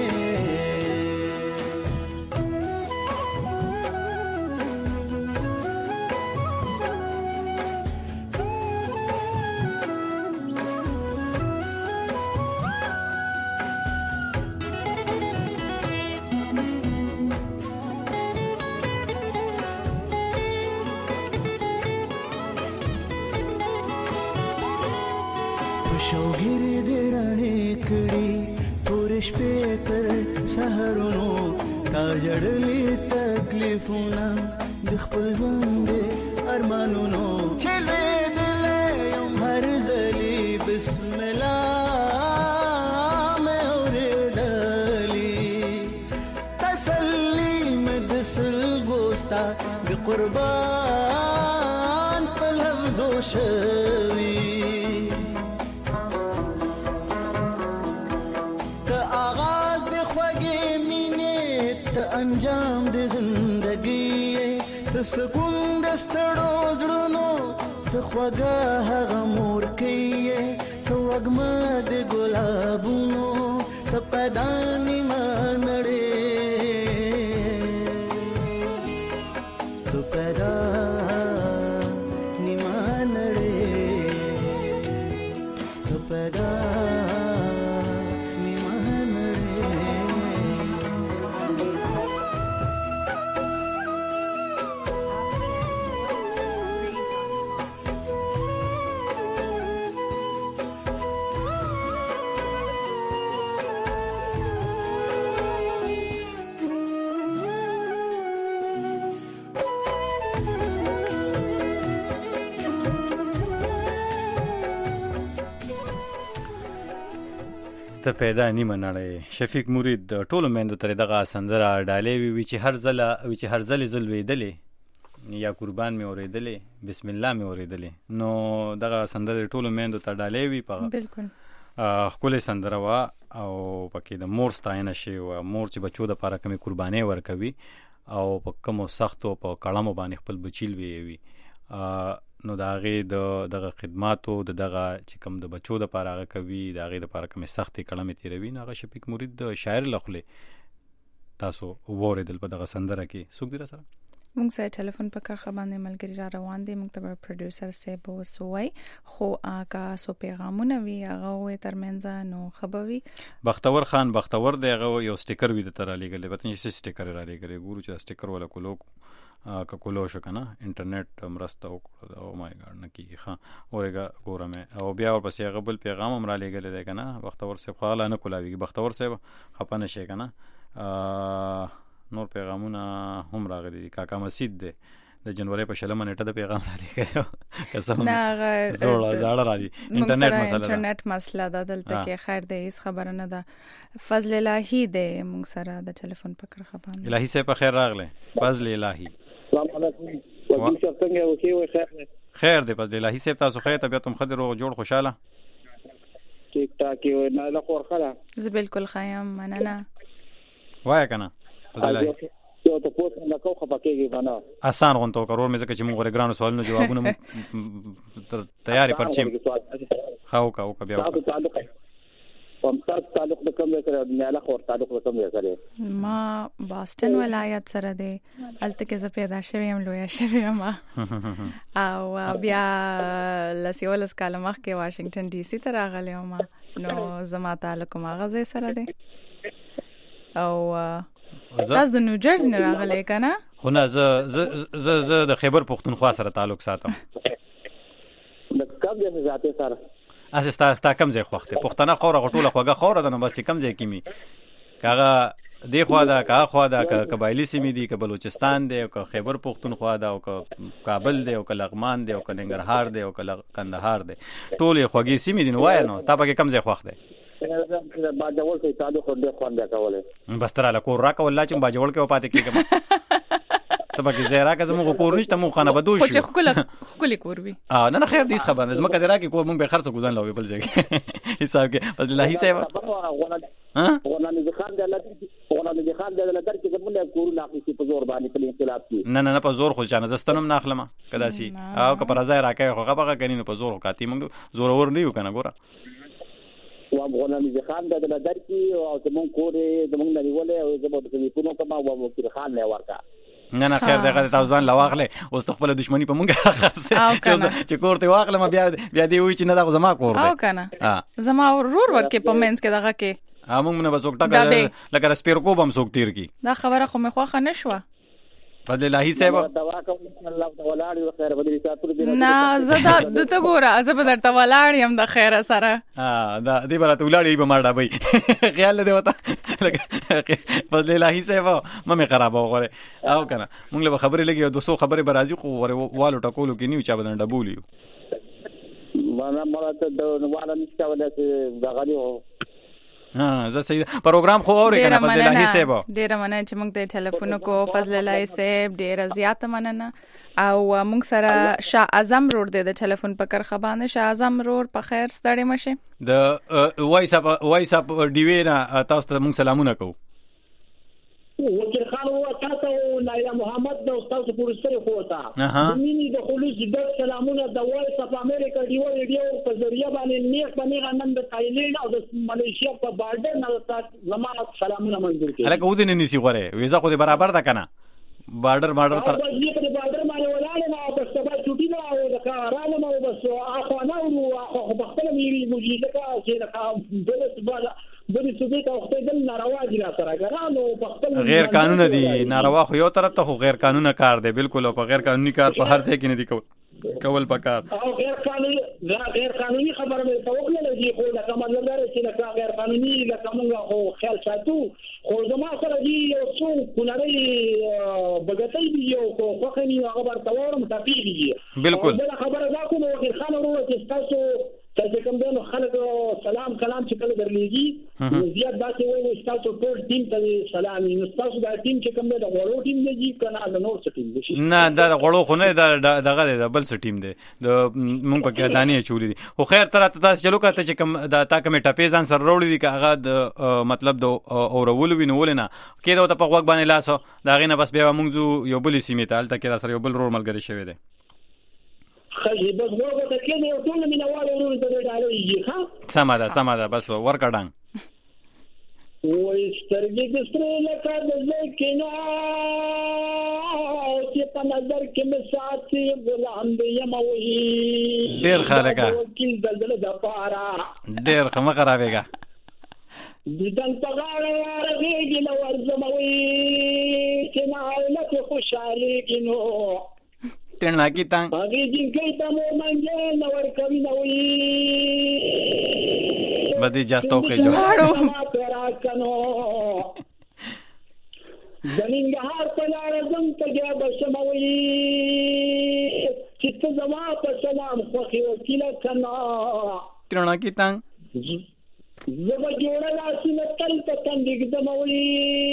شوګر دې رانه کړي پورش په تر سحرونو تا جړلې تکلیفونه د خپل ژوند ارمانونو چلې دلې هر زلي بسم الله مې اورېدل شوي ته آغاز د خوږې مینې ته انجام د زندګي ته سکون د ستړو زړونو ته خوږه هغه مور کې ته وږمه د ګلابونو ته پیدا نیمه نړۍ ته پیدا نیمه نړۍ ته پیدا نیمه نړۍ ته پیدا نیمه نړۍ. شفیق مرید ټولو میندو ترې دغه سندره ډالۍ وي چې هر ځلې زه لوېدلې یا قربان مې اورېدلې بسم الله مې اورېدلې، نو دغه سندره ټولو میندو ته ډالۍ وي. بالکل ښکلې سندره وه او پکې د مور ستاینه شوې وه، مور چې بچو دپاره کومې قربانۍ ورکوي او په کومو سختو په کړمو باندې خپل بچي لویوي، نو د هغې دغه خدماتو دغه چې کوم د بچو دپاره هغه کوي، د هغې دپاره کومې سختې کړمې تېروي، نو هغه شفیق مرید د شاعر له خولې تاسو واورېدل په دغه سندره کې. څوک دی را سره؟ موږ سره ټلیفون په کرخه باندې ملګری را روان دی، موږ ته پروډوسر صاحب وسوي خو کا سو پیغامونه وی هغه وې ترمنځ نو خبوي. بختور خان بختور دی، هغه یو سټیکر وی د تر علی ګلې پته نشي سټیکر را لګلې ګورو چې سټیکر ولا کولو کولو شو کنه انټرنیټ مرسته وکړه او مای ګاډ نه کیږي ښه اورګه ګورم او بیا ورپسې هغه بل پیغام هم را لګلې دی کنه بختور صاحب خاله نه کولاوي بختور صاحب خپنه شي کنه نور پیغامونه هم راغلي دي. کاکا مسجد دی د جنوري په 16 نیټه د پیغام را لګیو قسم نه زړه را دي انټرنیټ مسله ده دلته کې خیر دی هیڅ خبره نه ده. فضل الهی دی موږ سره د ټلیفون په کرخه باندې. الهی صاحب په خیر راغله. فضل الهی السلام علیکم وعلیکم السلام خیر دی فضل الهی صاحب تاسو خیر طبيعتم خدر او جوړ خوشاله ټیک ټاک یو نه له خور خلا زه بالکل خایم مننه وای کنه فضل الهی یو ته پوښتنه نه کوم خپکیږي باندې آسان غونټو کارور مې ځکه چې موږ غوړګرانو سوالونو جوابونه تیاری پرچیم خاو کا بیا کوم تعلق د کوم سره نه له خور تعلق د کوم سره ما باستن ولایت سره دی الته کې زه پیدا شوم لویا شوم او بیا لسیولس کاله مخکې واشنگټن ډي سي ته راغلم نو زما تعلق ماغه سره دی او تاسو د نیو جرسی نه راغلی کنه خو نه زه د خیبر پختونخوا سره تعلق ساتم. د کوم ځای ذاته سره اساستا کم ځای خوخته پښتنه خوره غټوله خوګه خوره ده نو بس کم ځای کیمی کاغه دی خو دا کا خو دا قبایلی سیمې دي که بلوچستان دی او که خیبر پختونخوا دا او که کابل دی او که لغمان دی او که ننګرهار دی او که کندهار دی ټول خوږی سیمې دي نو وای نو تا پکې کم ځای خوخته باجوړ کې تعلق دې خوانده کوله بس تر له کور راک ولا چې باجوړ کې پاتې کېږم ته پکې زیرا که زموږ کور نشته مو خانه بدو شو خو خولي کور وی نه خیر دې خبره زما کده راکې کور مونږ به خرڅ گزان لوي بل ځای حساب کې فضل الله صاحب غونانه ځخان د الله در کې زموږ کور لاخي په زور باندې په انقلاب کې نه په زور خو ځان زستنم ناخلم کدا سي او که پر ځای راکې خو هغه غنی په زور کاتی مونږ زور ور نه یو کنه ګوره و غونانه ځخان د الله در کې او زموږ کور زموږ لريولې او زموږ د کوونو کما و وکیل خان نه ورکا نه خیر دغه تاسو ځان لواغله اوس خپل دښمنی په مونږه خرڅه چې کوړته واغله ما بیا دی وی چې نه دا زما کور دی او کنه زما ورور ورکه په منځ کې دغه کې موږ نه بس وکټه لکه سپیر کو بم سوک تیر کی دا خبره خو مې خوخه نشوه فضل الهی صاحب دوا کوم الله تعالی او خیر بدی ساتره نه زدا د ته ګوره زه به درته ولاړ يم د خیر سره دا دی برات ولاړی به ماړه بای خیال دی وته فضل الهی صاحب مې خراب وغوره او کنه مونږ له خبرې لګي 200 خبرې برازي خو والو ټکولو کې نیو چا بدن ډبولیو ما مرته د والا نشته ولا دغه زه صحیح پروګرام خو اوري کنه فضل الهی صاحب ډیر مننه چې موږ ته ټلیفون کو فضل الهی صاحب ډیر زیات مننه او مونږ سره شاه اعظم روډ د ټلیفون په کرخه باندې. شاه اعظم روډ په خیر ستړي مشه. د وایس اپ ډیوینا تاسو ته مونږ سلامونه کوو. وکیل خان او تاسو لایلا محمد د استاد پورستری خوتا مینی د خلوص د سلامونه د وایس اپ امریکا ډیو ریډیو په ذریعہ باندې نیک باندې غنن د تایلند او د ملیشیا په بارډر نه تاسو زموږ سلامونه منظور کړي. الکه ودی نه نسی غره ویزا خو دې برابر ده کنه بارډر تر په بارډر باندې ولاله نو په سبا چټي نه او د کارانو نو بس اخو نه او په خپل میری موجوده کا چې د بل څه ته وخت دل ناروا دي را سره غرانو په خپل غیر قانوني دي ناروا خو یو طرف ته خو غیر قانوني کار دی بالکل او په غیر قانوني کار په هر ځای کې نه دي کول پکار او غیر قانوني خبره مې توقع لږی خو دا کوم مطلب چې دا غیر قانوني لکه موږ خو خیال ساتو خو زما سره دی یو څو کولري بغتای دی یو خو خني هغه ورتورم تفیږي بالکل دا خبره دا کوم وکیل خان ورو چې تاسو کوم دنو خلک سلام کلام چې کله درلېږي زیات داسې وایي تاسو ټول ټیم ته سلام نو تاسو دا ټیم چې کوم د غوړو ټیم دی کنه د نور څه ټیم دی نه دا غوړو خو نه دغه د بل څه ټیم دی د مونږ په کې دانی چولې دي خو خیر تر تاسو چلو کته چې کوم دا تا کوم ټاپې ځان سره وروړي دي هغه د مطلب د اورول وینول نه کېده ته په وګ باندې لاسو دا غینه بس به مونږ یو بل سیمه ته الته کې سره یو بل رول ملګری شوی دی خجی بس وګورئ ته کې یو ټول مینوال ورور ته ډالېږي ها سم ده بس ورکړم وې سترګې د سترې لکه د ځکینا چې په نظر کې مې ساتي غلام دې یموي ډېر خلګه وکیل دلته د پارا ډېر خمه خرابېګا ددن پغاړه راغېږي نو ورزموي چې نه حالت خوشالي کینو ترنا کی تان هغه جن کې ته مو منځه نو ور کوي نو وي بدی جاستو کې جو زمینګهار په لار زم ته بیا بشموي چې ته زما په سلام خوخي وکیل کنا ترنا کی تان زما جوړه لاسي نتل ته تندګ دموي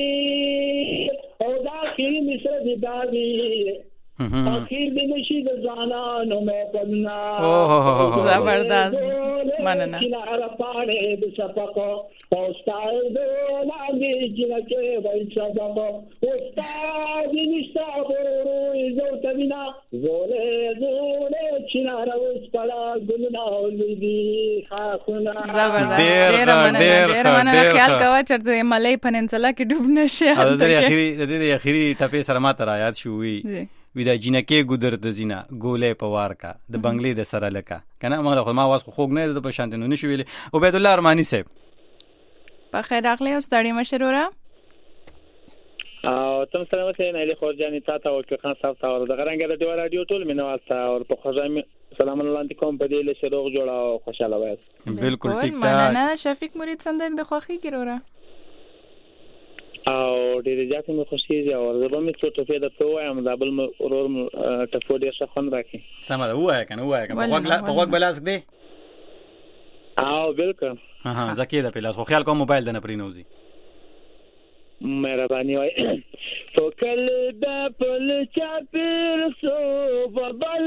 او دا خیر مصر دی دادی اخیر د نشي د ځانانو مې پدنا زبردست مننه کیناره پاړې د صفقو او استاد لاندې جنکه وای صفقو استاد نشتا ورو زو تبینا زولې کیناره اوس پړا ګلنا ولدي خاصنا زبردست ډېر مننه خیال کوا چرته ملای پننسلا کې ډوب نشي د اخیری ټپې سره ماته را یاد شوې ودا جنکه ګودر د زینا ګولې پوار کا د بنگلې د سره لکا کنه ما واس خوګ نه د پشانتنو نشو ویلې عبید الله ارمانی صاحب په خیر راغلی او ستړي مشروره او تم سلام ته نه له خورجاني تاسو او خان صاحب تاسو د غرانګه د رادیو ټول مینه واسطه او په خزامه سلام علیکم په دې له شروع جوړه او خوشاله وای بالکل ټیک مننه شفیق مرید سندر د خوخي ګروره او ډېر ځکه مې خوشیږي او زه به مې څه ټفې د څو وایم دا بل ورور ټفو ډېر ښه خوند راکړي سمه ده وایه کنه په وګ بلاس دی او بالکل ها زکه ده په لاس خو خیال کوم موبایل د نه پرینوزي مهرباني وای فکل د پل چاپیر سو بل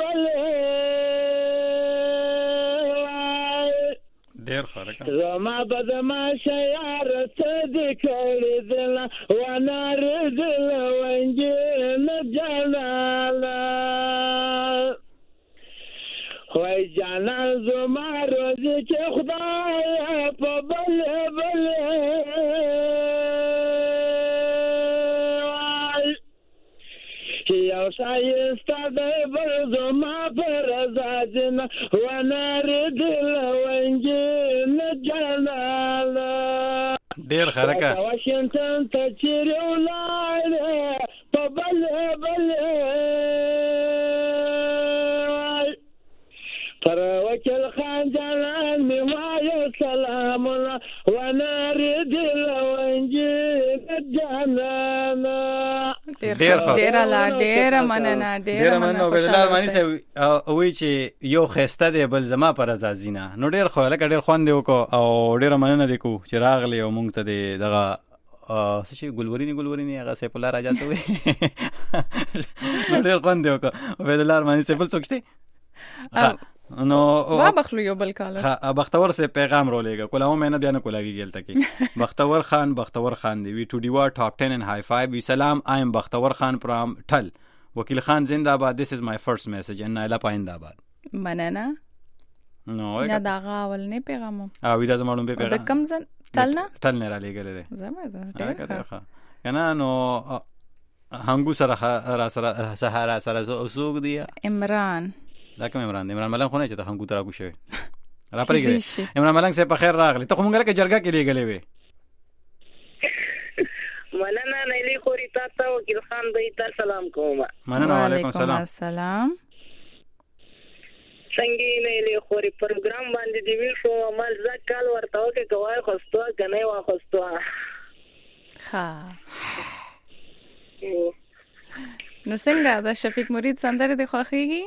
ډېر خارق زما بدما شیار صدق دل وانا رجل ونجل جلالا وای جانا زما روز چې خدای په بل یو شایسته دی بل زما پر زاجنا ونار دل ونجل جلالا ډېر خرکه واشنگټن ته چیرې ولاړې په بل پر وکیل خان جلال می وایو سلام ونار دل ونجل جلالا ډېر مننه بدلار مانی سه وی چې یو خسته دی بل زما پر ازازینا نو ډېر خو لکه ډېر خوان دی او ډېر مننه دی کو چې راغلی او مونږ ته دغه څه شي ګلورینی هغه سیف الله راجا ته وي ډېر خوند دی وکړه عبید الله ارماني سیف سوچته نو وا بخلو یو بل کال بختور سے پیغام رولېګه کولاو مې نه بیان کولاږي ګلته کې بختور خان دی وی ټو ډیوا ټاپ 10 and high 5 وی سلام I am بختور خان فرام ټل وکیل خان زنده‌باد this is my first message and نایلا پاینده‌باد مننه نو یا دا غاول نه پیغام وی دا زموږ په پیغام د کم ځن ټل نه را لېګل دی زبردست ډېر کنه نو هنګو سره سهارا سره اوسوګ دی عمران دا کوم عمران ملنګ خو نه چې ته هنګو ترا کوشي را پرېږي عمران ملنګ سه په خیر راغلی ته کومه لکه جرګه کې لېګلې وې مننه نیلی خوري تاسو وکیل خان دوی ته سلام کوم مننه وعلیکم السلام څنګه نیلی خوري پروګرام باندې دی ویل شو مال ځکل ورته وکي کوای خوستو کنه واخستو ها نو څنګه دا شفیق مرید سندره د خوخیږي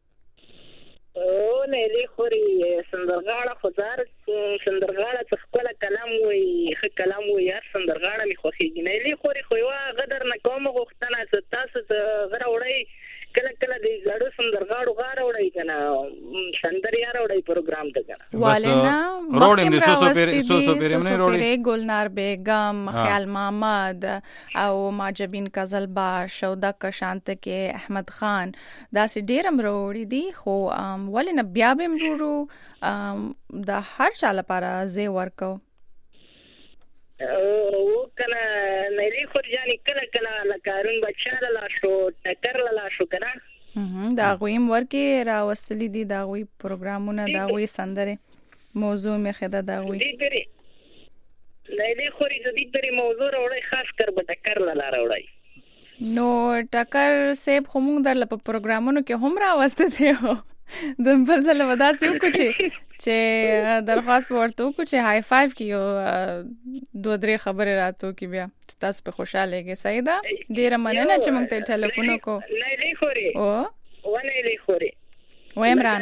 او نیلی خوري سندرغاړه خدار سندرغاړه څخه کله کلام وي خ کلام وي یا سندرغاړه می خوخیږي نیلی خوري خو وا غدر نه کوم غوښتنه تاسو غره وړي کله د زړه سندرغاړو غاره وړي کنه سندریا وړي پروګرام ته کنه والنا روډم دي سوسو پیرې ګلنار بیگم خیال محمد او ماجبین کزلباش او د کشانت کې احمد خان دا سي ډیرم وروړي دي خو ولنه بیا به مرورو د هر چا لپاره زی ورکو او کله نری خورجانی کله لکارون بچاله لا شو ټکر لا شو کنه دا غویم ورکه را وستلی دي دا غوي پروګرامونه دا غوي سندره موضوع می خدا دا غوي نری خوري د دې پرې موضوع راوړی خاص کر به ټکر لا راوړی نو ټکر سیب خمون در په پروګرامونو کې هم را وسته دی د بل ځل ودا سیو چې درخواست ورته کو چې هاي 5 کې یو 2-3 خبره راتو کې بیا تاسو په خوشاله کې سیدا ډیر مننه چې موږ ته ټلیفون وکړو نه لخوري او ونه لخوري و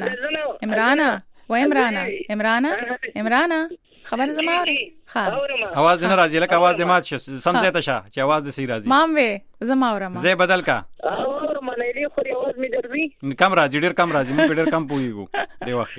عمرانا خبر زماري आवाज نه راځي لکه आवाज د مات شه سمځه شه چې आवाज د سي راځي مام وې زماورم زه بدل کا اور منېلي خو आवाज می درځي کم راځي ډیر کم راځي موږ ډیر کم پويګو دی وخت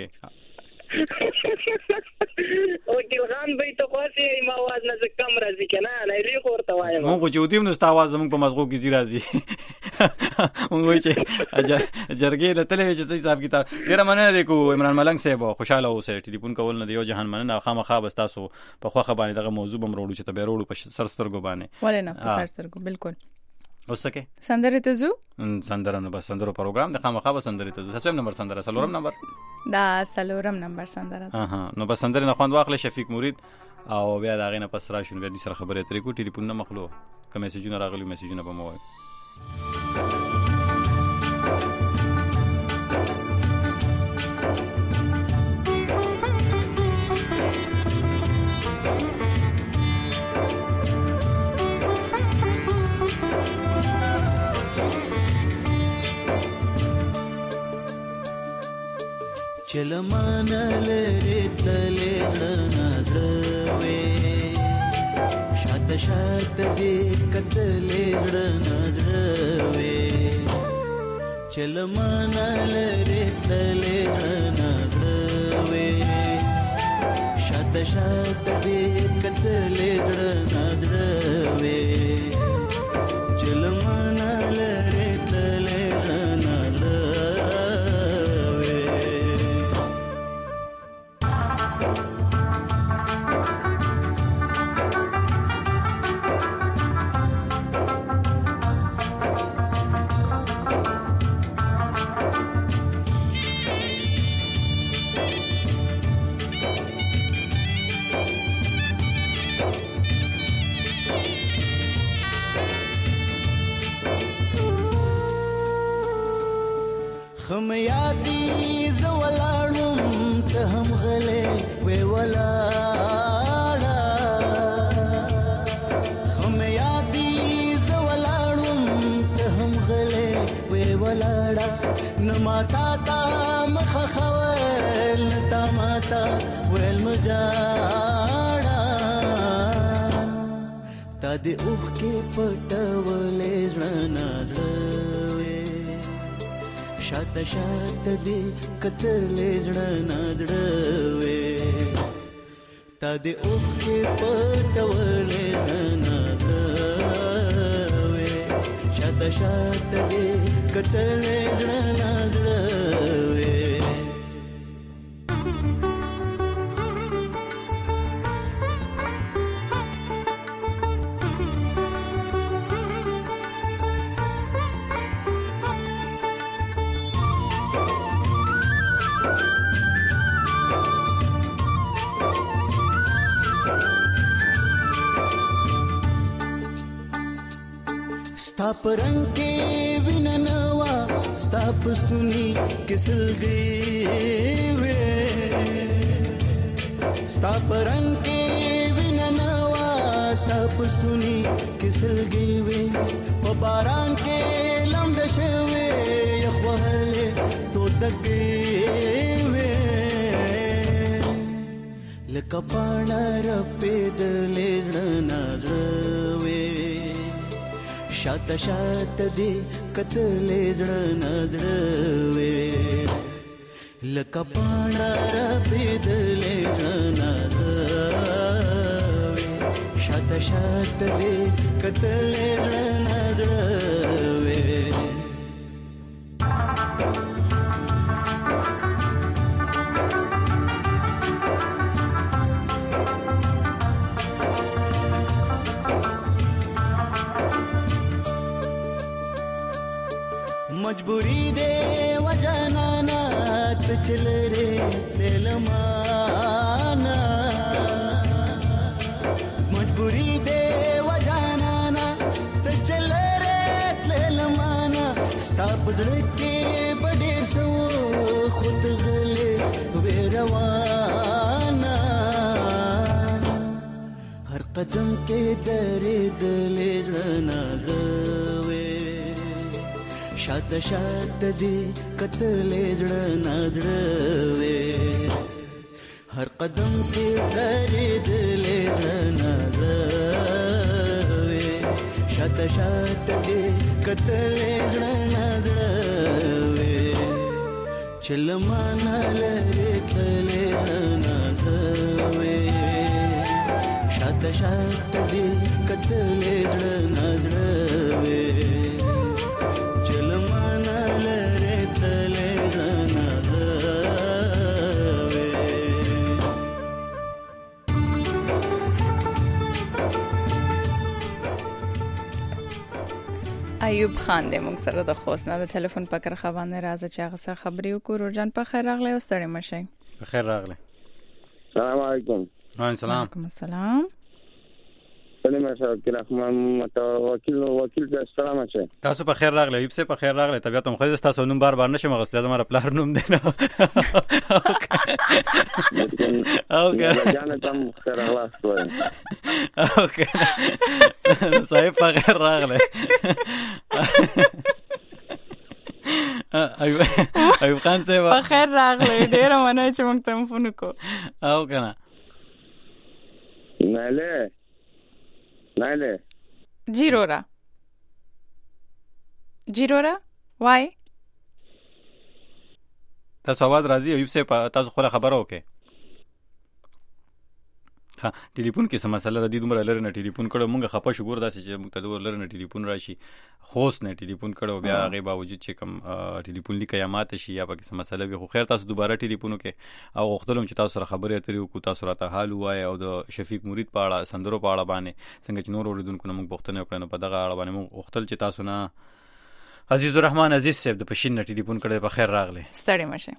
او ګلغان به ته خاصه ما आवाज نه کم راځي کنه نه لري ورته وایم موږ چې ودیم نو ست आवाज موږ په مزغو کې زی راځي موږ وایي چې جرګې له تلې چې حساب کتاب ډیر مننه دی کو عمران ملنګ صاحب خوشاله اوسه ټلیفون کول نه دی جهان مننه خامخا بس تاسو په خوخه باندې دغه موضوع بم وروړو چې ته به وروړو په سرسترګو باندې ولنه په سرسترګو بالکل اوسکه سندره ته زو سندره نو بس سندرو پروګرام د خامخا به سندره ته زو سم نمبر سندره سلورم نمبر دا سلورم نمبر سندره نو بس سندره نه خوند واخله شفیق مرید او بیا دا غینه پس راشون بیا د سره خبره ترې کو ټلیفون نه مخلو کوم میسجونه راغلي میسجونه به مو چلمان لري تلې نظروي شات دې کتلې نظروي چلمان لري تلې نظروي شات دې کتلې نظروي چلمان لري تلې خم یادی زولاړم ته هم غلې وې ولاړه خم یادی زولاړم ته هم غلې وې ولاړه نماتا تا مخ خوال نتا ماتا ویل مجاړه تا دې اوخ کې پټولې ځړنا ځړوي شاته شاته دې کتلې ځړنا ځړوي تا دې اوخ کې پټولې ځړنا ځړوي شاته شاته دې کتلې ځړنا ځړوي ستا پرنګ کې ویننوا ستا پستونی کسلګي وې ستا پرنګ کې ویننوا ستا پستونی کسلګي وې په باران کې لمد شوي یخوهله تو دګي وې لکه پاڼه رپېدلې نظروي شاته شاته دې کتلې زړه نظروي لکه پاڼه رپېدلې نظروي شاته شاته دې کتلې زړه نظروي मजबूरी दे वजनाना तो चल रे लेलमाना मजबूरी दे वजनाना तो चल रे लेलमाना स्ताप के बडेर सो खुद गले बेरवाना हर कदम के दरे दले जना شاته شاته دې کتلې زړه نظروي هر قدم کې درېدلې زړه نظروي شاته شاته دې کتلې زړه نظروي چلمانه لري تلې زړه نظروي شاته شاته دې کتلې زړه نظروي ایوب خان دې موږ سره د خوست نه د ټلیفون په کرخه باندې راځي چې هغه سره خبرې وکړو جان په خیر راغلی او ستړي مشئ په خیر راغلی السلام علیکم وعلیکم السلام سلام علیکم رحمان وکیل السلام علیکم تاسو په خیر راغلی ایوب سه په خیر راغلی طبيعت هم خو تاسو نوم بار نشم غوښتل زما پلار نوم دی نو اوکې جان تم خیر راغلی اوکې صاحب په خیر راغلی ایوب خان صاحب په خیر راغلی ډیر مننه چې موږ ته فون وکړو او کنه نه جیرورا وای تاسو आवाज راځي ایوب صاحب تاسو خو خبره وکړه ها ټلیفون کې سم مسله ردی دومره لرنه ټلیفون کړه مونږ خپه شو ګور داسې چې مونږ ته دومره لرنه ټلیفون راشي خوست نه ټلیفون کړه بیا هغه باوجود چې کم ټلیفون لیکه یا ماته شي یا پکې سم مسله وي خو خیر تاسو دوباره ټلیفون وکړه او غوښتلم چې تاسو سره خبرې اترې وکړو تاسو راته حال وای او د شفیق مرید په اړه سندرو په اړه باندې څنګه چې نور اوریدونکو نه مونږ پوښتنه وکړو په دغه اړه باندې مونږ غوښتل چې تاسو نه عزیز الرحمن عزیز صاحب د پښین ټلیفون کړه په خیر راغله ستړي مشه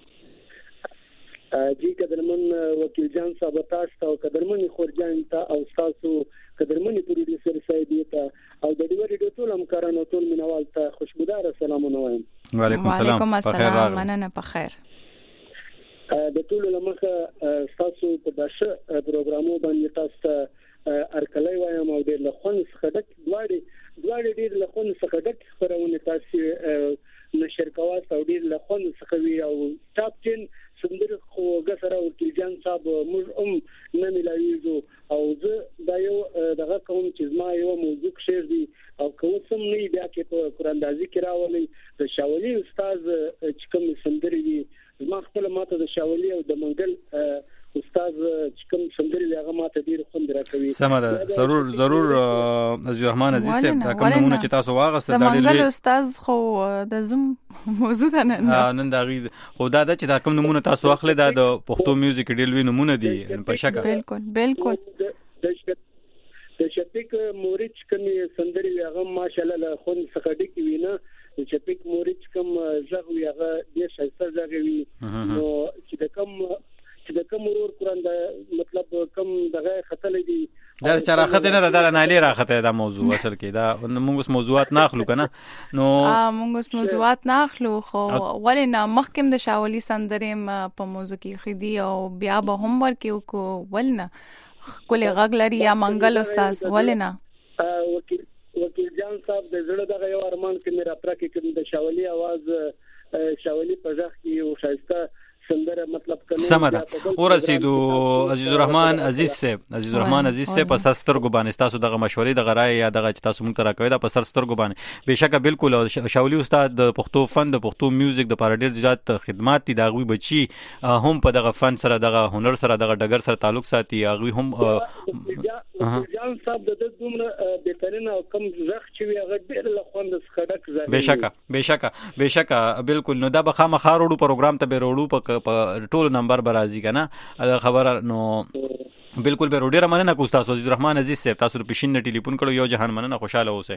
جی قدرمن وکیل جان صاحب تاسو او قدرمن خورجان ته او تاسو قدرمن پروډوسر صاحب ته او د ډیو ریډیو ټول همکارانو ټول مینوال ته خوشبودار سلامونه وایم وعلیکم السلام مننه په خیر د ټول لمخه تاسو په داشه پروګرامو باندې تاسو ارکلای وایم او د لخون څخه دواړي ډیر لخون څخه ډک خبرونه تاسو نشر کوا او ډیر لخون څخه وی او ټاپ 10 سندر خو غسر او کیجان صاحب موږ نه ملایزو او زه دا یو دغه کوم چې زما یو موضوع شعر دی او کوم نه بیا کې په قراندازي کې راولي د شاولي استاد چې کوم سندري دي زما خپل ماته د شاولي او د منګل استاد چې کوم سندري هغه ماته ډیر خوند راکوي. سمه ده، ضرور عزیز الرحمن عزیز صاحب دا کوم نمونه چې تاسو واغسته د منګل استاد خو د زوم موضوع ده نن دا غي خو دا چې دا کوم نمونه تاسو اخلي دا د پښتو میوزیک ډیر وی نمونه دي په شکه. بالکل د شفیق مورچ کوم سندري هغه ماشاءالله خوند څخه ډکی وینه. د شفیق مورچ کوم ژغوي هغه ډیر شایسته ژغوي نو چې د کوم ورور قران دا مطلب کوم دغه خطر دی دا چرخته نه دا نه راخته دا موضوع اصل کې دا موږ موضوعات ناخلو کنه نو موږ موضوعات ناخلو خو ولنه مخکم د شاولي سندریم په موضوع کې خدي او بیا به هم ورکیو کو ولنه کله غږ لري یا منګل استاد ولنه وکیل جان صاحب د زړه دغه یو ارمان کې مې را پرکې کوم د شاولي आवाज شاولي په ځخ کې او شایسته سندره مطلب کنه سمه ده ورسېدو. عزیز الرحمن عزیز صاحب په سرسترګو باندې تاسو دغه مشورې د غرای یا دغه چې تاسو مونږ ته راکوي دا په سرسترګو باندې بهشکه بالکل شاولي استاد د پښتو فن د پښتو میوزیک د پاره ډیر زیات خدمات دي. دا غوي بچي هم په دغه فن سره دغه هنر سره دغه ډګر سره تعلق ساتي. غوي هم جان صاحب د دومره بهترین او کم ځخ چې هغه ډیر له خوند څخه ډک ځای بهشکه بالکل. نو دا به خامخا وروړو پروګرام ته به وروړو په ټول نمبر برازي کنه دا خبره نو بالکل به ډیره مننه کوم تاسو عزیز الرحمن عزیز صاحب تاسو په پښین ټلیفون کړو یو جهان مننه خوشاله اوسه.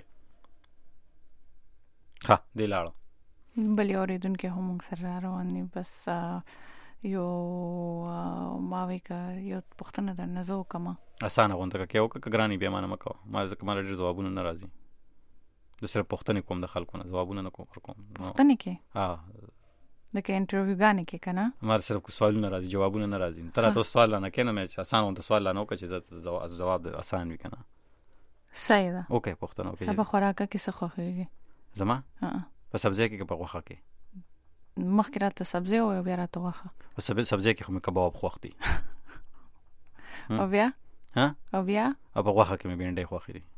ها دی لاړو بلې اوریدونکو هم سره روان دي بس یو ماوي کا یو پښتنه در نزو کما اسانه غونډه کې او کګرانی به مانه مکو ما ځکه مال ډیر جوابونه ناراضي د سره پښتنه کوم د خلکو نه جوابونه نه کوم پښتنه کې دغه انټرویو غانې کې کنه مار سره سوالونه راځي جوابونه نه راځي تر تاسو سوال نه کنه مې آسان وند سوال نه وکړي چې جواب آسان وي کنه صحیح ده. اوکې پښتنه اوکې سبا خوراکه کې څه خوخيږي زما په سبزی کې په غوخه کې مخکې راته سبزی او بیا راته غوخه په سبزی کې خو مې کباب خوختي او بیا په غوخه کې مې بینډې خوخي دي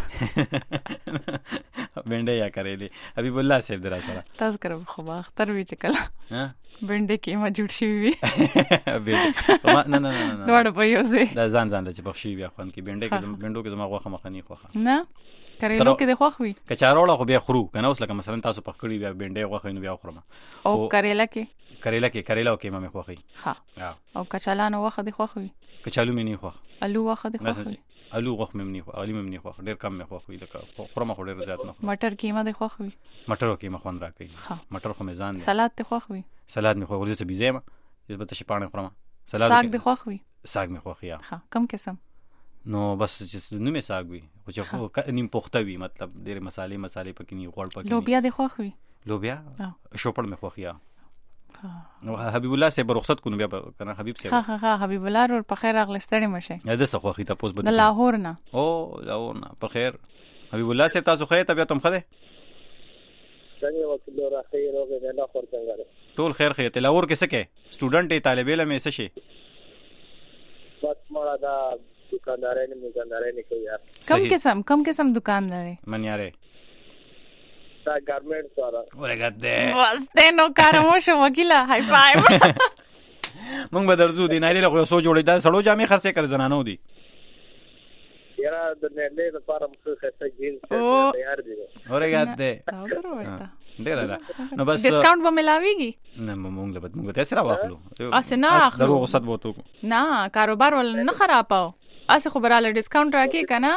بینډې یا کړېلې حبیب الله صاحب درا سره تاسو کړو خو اختر وی چې کله بینډې کې ما جوړ شي وي نه دوړ په یو ځای دا ځان چې بخشي بیا خوان کې بینډې کې بینډو کې زما غوخه مخنی خوخه نه کړېلو کې د خوخ وي کچاروړه خو بیا خرو کنه اوس لکه مثلا تاسو پخکړی بیا بینډې غوخه نو بیا خورم او کړېلا کې مې خوخي ها او کچالانو وخه د خوخ وي کچالو مې نه خوخ الو وخه د خوخ وي الو غوخ مې نه خوخ علي مې نه خوخ ډېر کم مې خوخ وي لکه خورم خو ډېر زیات نه مټر کیمه د خوخ وي مټر کیمه خوند راکې مټر خو مې ځان سلاد ته خوخ وي سلاد مې خوخ ورته څه بيزه ما یزبته شي پانه خورم ساګ د خوخ وي ساګ مې خوخ یا ها کم قسم نو بس چې نو مې ساګ وي خو چې نیم پخته وي مطلب ډېر مصالې پکې نه غوړ پکې لوبیا د خوخ وي لوبیا شوپړ مې خوخ یا حبیب الله سے برخصت کو بیا کنه حبیب سے ها حبیب الله ور په خیر اغل ستړي مشه د څه خوخي ته پوس بده د لاهور نه په خیر حبیب الله سے تاسو خیر طبيعت هم خده څنګه وکیل را خیر او نه لاهور څنګه ټول خیر خیر لاهور کې څه کې سټوډنټ طالب علم یې څه شي بس مړه دا دکاندارای نه کوي یار کم قسم دکاندار من یاره دا ګارمنټ سره ورګده واسته نو کارمو شو وکیلا هاي فایو مونږ به درځو دي نایله خو سوچ وړي دا سړو جامې خرڅه کړ زنانو دي یاره د نړۍ لپاره مخه خسته جینز تیار دي ورګده ډیر نه نو بس ډیسکاونټ به ملاويږي نه مونږ ته سره واخلو اسنه درو غصت بوتو نه کاروبار ول نه خراباو اسه خبراله ډیسکاونټ راکې کنه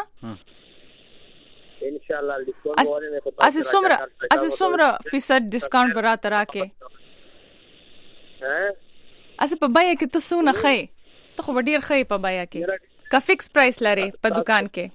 ان شاء الله ډیسکاونټ ورنه خو اسه سمره فیصد ډیسکاونټ برات راکې اسه په بای کې تاسو نه خې ته خو ډیر خې په بای کې کا فکس پرایس لري په دکان کې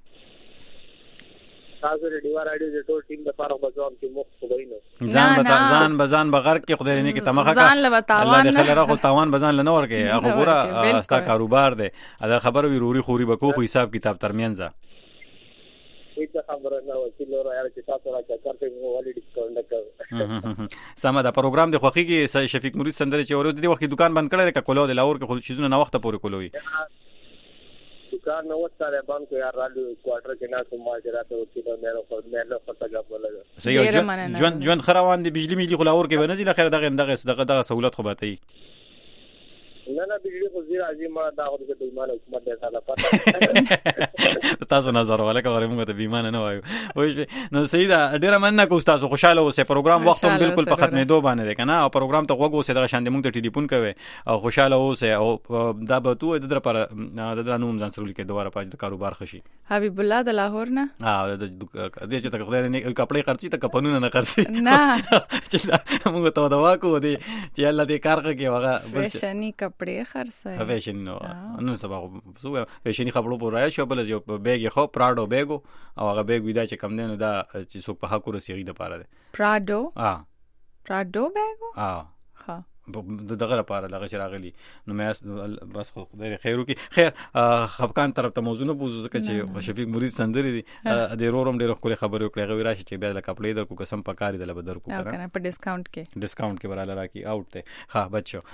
تاسو ریډیو راډیو د ټول ټیم د فارغ بازار کې مخ خوینو ځان بغیر کې خدای نه کې تمخه الله دې خلره خو تاوان بزان لنه ورکه هغه ګوره استا کاروبار دی دا خبر وی روري خوري بکو خو حساب کتاب ترمنځه هیڅ خبره نه وکیل را یار چې تاسو راځه کارته مو ولې ډیسکاونټ کړو سم دا پروګرام د خوخي کې شفیق مرید سندره چې ورو د وخت دکان بند کړل ک کولو د لاور کې خو چیزونه نه وخت پورې کولوي کار نه وسته طالبان کو یار رالو کوارټر کې نه کوم ماجرات او چې مېله فتګه بوله صحیح ژوند خروان دي بجلی ملي خلاور کې بنځي لخر دغه سہولت خو باتي نه بجلی خو زیرا عظیمه دا خو د بیمانه حکومت د حاله پاتې تاسو نظر ولکه غره موږ ته بیمانه نه وایو وای نو سیدا ډیره مننه کو تاسو خوشاله اوسه پروګرام وخت هم بالکل په ختمېدو باندې ده کنه او پروګرام ته وګو سه دغه شان د موږ ته ټلیفون کوي او خوشاله اوسه او دا به تو د در پر د نوم ځان سره لیکي دوباره پاج د کاروبار خشي حبیب الله د لاهور نه د دې چې تک خدای نه کپڑے خرچي تک پنونه نه خرچي نه چې موږ ته دا واکو دي چې الله دې کار کوي هغه فیشنی کپڑے خرڅه فیشن نو سبا سو فیشنی خپلو پورای شو بل جو بیگ خو پراډو بیگو او هغه بیگ ودا چې کم دینو دا چې څوک په حق ورسېږي د پاره ده پراډو بیگو ها دغه لپاره لغه شراغلی نو مې بس خو خدای خیر وکي خیر خفقان طرف ته موضوع نه بوزو ځکه چې شفیق مرید سندري دي د روروم ډېر خپل خبرو کړې غوي راشي چې بیا د کپړې در کو قسم پکاري د لبدر کو کنه په ډیسکاونټ کې براله راکی اوټ ته ها بچو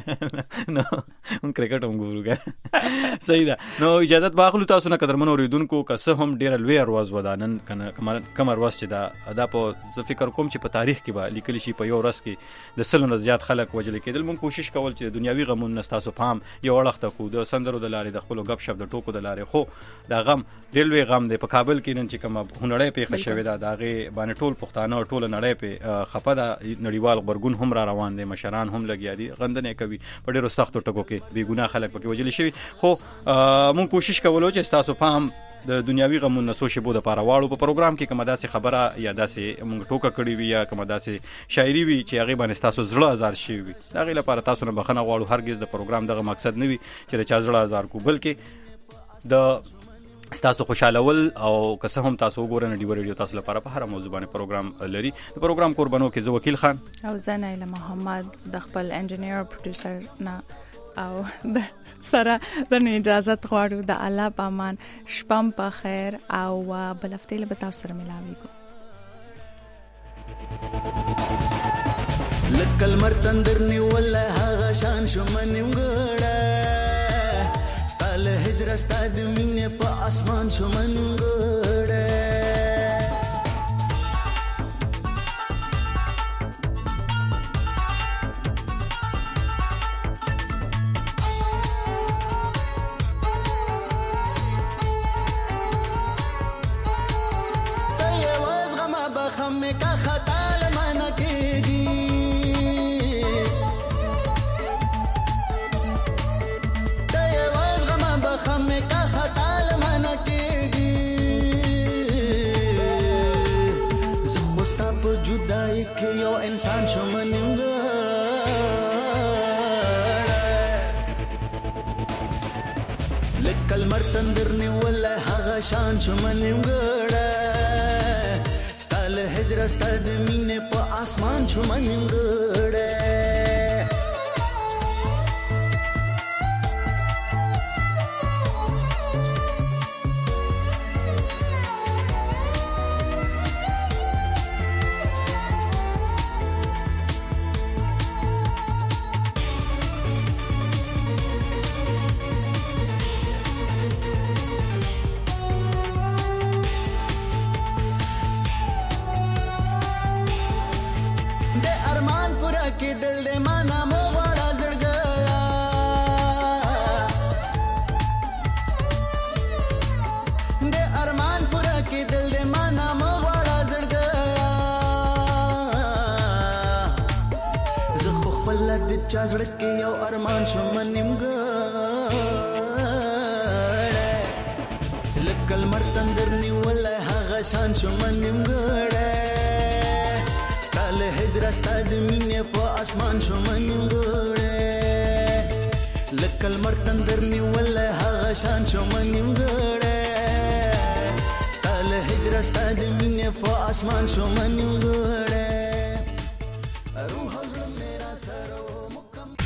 نو اون کرکټ هم ګورو صحیح ده نو اجازه باخلو تاسو نه قدرمن اوریدونکو که څه هم ډېر لوی ارواز ودانن کنه کم ارواز چې دا په فکر کوم چې په تاریخ کې به لیکل شي په یو ورځ کې د سلو نه زیات خلک وجل کېدل مونږ کوشش کول چې دنیوي غمون نستاسو پام یو وړخته کو د سندرو د لارې د خپل غب شپ د ټوکو د لارې خو دا غم ډېر لوی غم دی په کابل کې نن چې کوم هنړې په خښوي دا داغه باندې ټول پښتانه ټول نړۍ په خپه دا نړیوال غبرګون هم را روان دي مشران هم لګیا دي غندنه کوي په ډېرو سختو ټکو کې بې ګناه خلک پکې وجل شي خو مونږ کوشش کولو چې تاسو پام د دنیوي غمون نسو شبو د پاره واړو په پروګرام کې کومه داسې خبره یا داسې موږ ټوکه کړی وي یا کومه داسې شاعري وي چې هغه باندې تاسو زړه ازار شي وي دا غي لپاره تاسو نه بخنه غواړو هرگز د پروګرام دغه مقصد نه وي چې د چا زړه ازار کو بلکې د تاسو خوشالول او که هم تاسو وګورئ نړۍ ریډیو تاسو لپاره په هر موضوع باندې پروګرام لري د پروګرام قربانو کې زه وکیل خان او زه نایله محمد د خپل انجینیر او پروډوسر نه او د سره د اجازه غواړو د الله په امان شپم په خیر او بل هفته له تاسو سره ملاويږو لکل مرتندرنی ولا هغه شان شو منګړه ستاله هجر ستاد مینه په اسمان شو منګړه हमें का खताल मन केगी ते वाज गम बखमे का खताल मन केगी ज़खुस्ता पर जुदाई के यो इंसान शुमनिंगा लकल मर्तंदरनी वला हगा शान शुमनिंगा هجر ستاد مینه په اسمان شو منګړه के दिल दे माना मो बड़ा जड़ गया दे अरमान पूरा के दिल दे माना मो बड़ा जड़ गया ज़खो खपला दे चाजड़ के यो अरमान शो मनिम गया लकल मर्तंदरनी वला हागा शान शो मनिम गया هجر ستاد مینه په اسمان شو منګړه لکل مرتندرنی ولا هغه شان شو منګړه ستاله هجر ستاد مینه په اسمان شو منګړه روح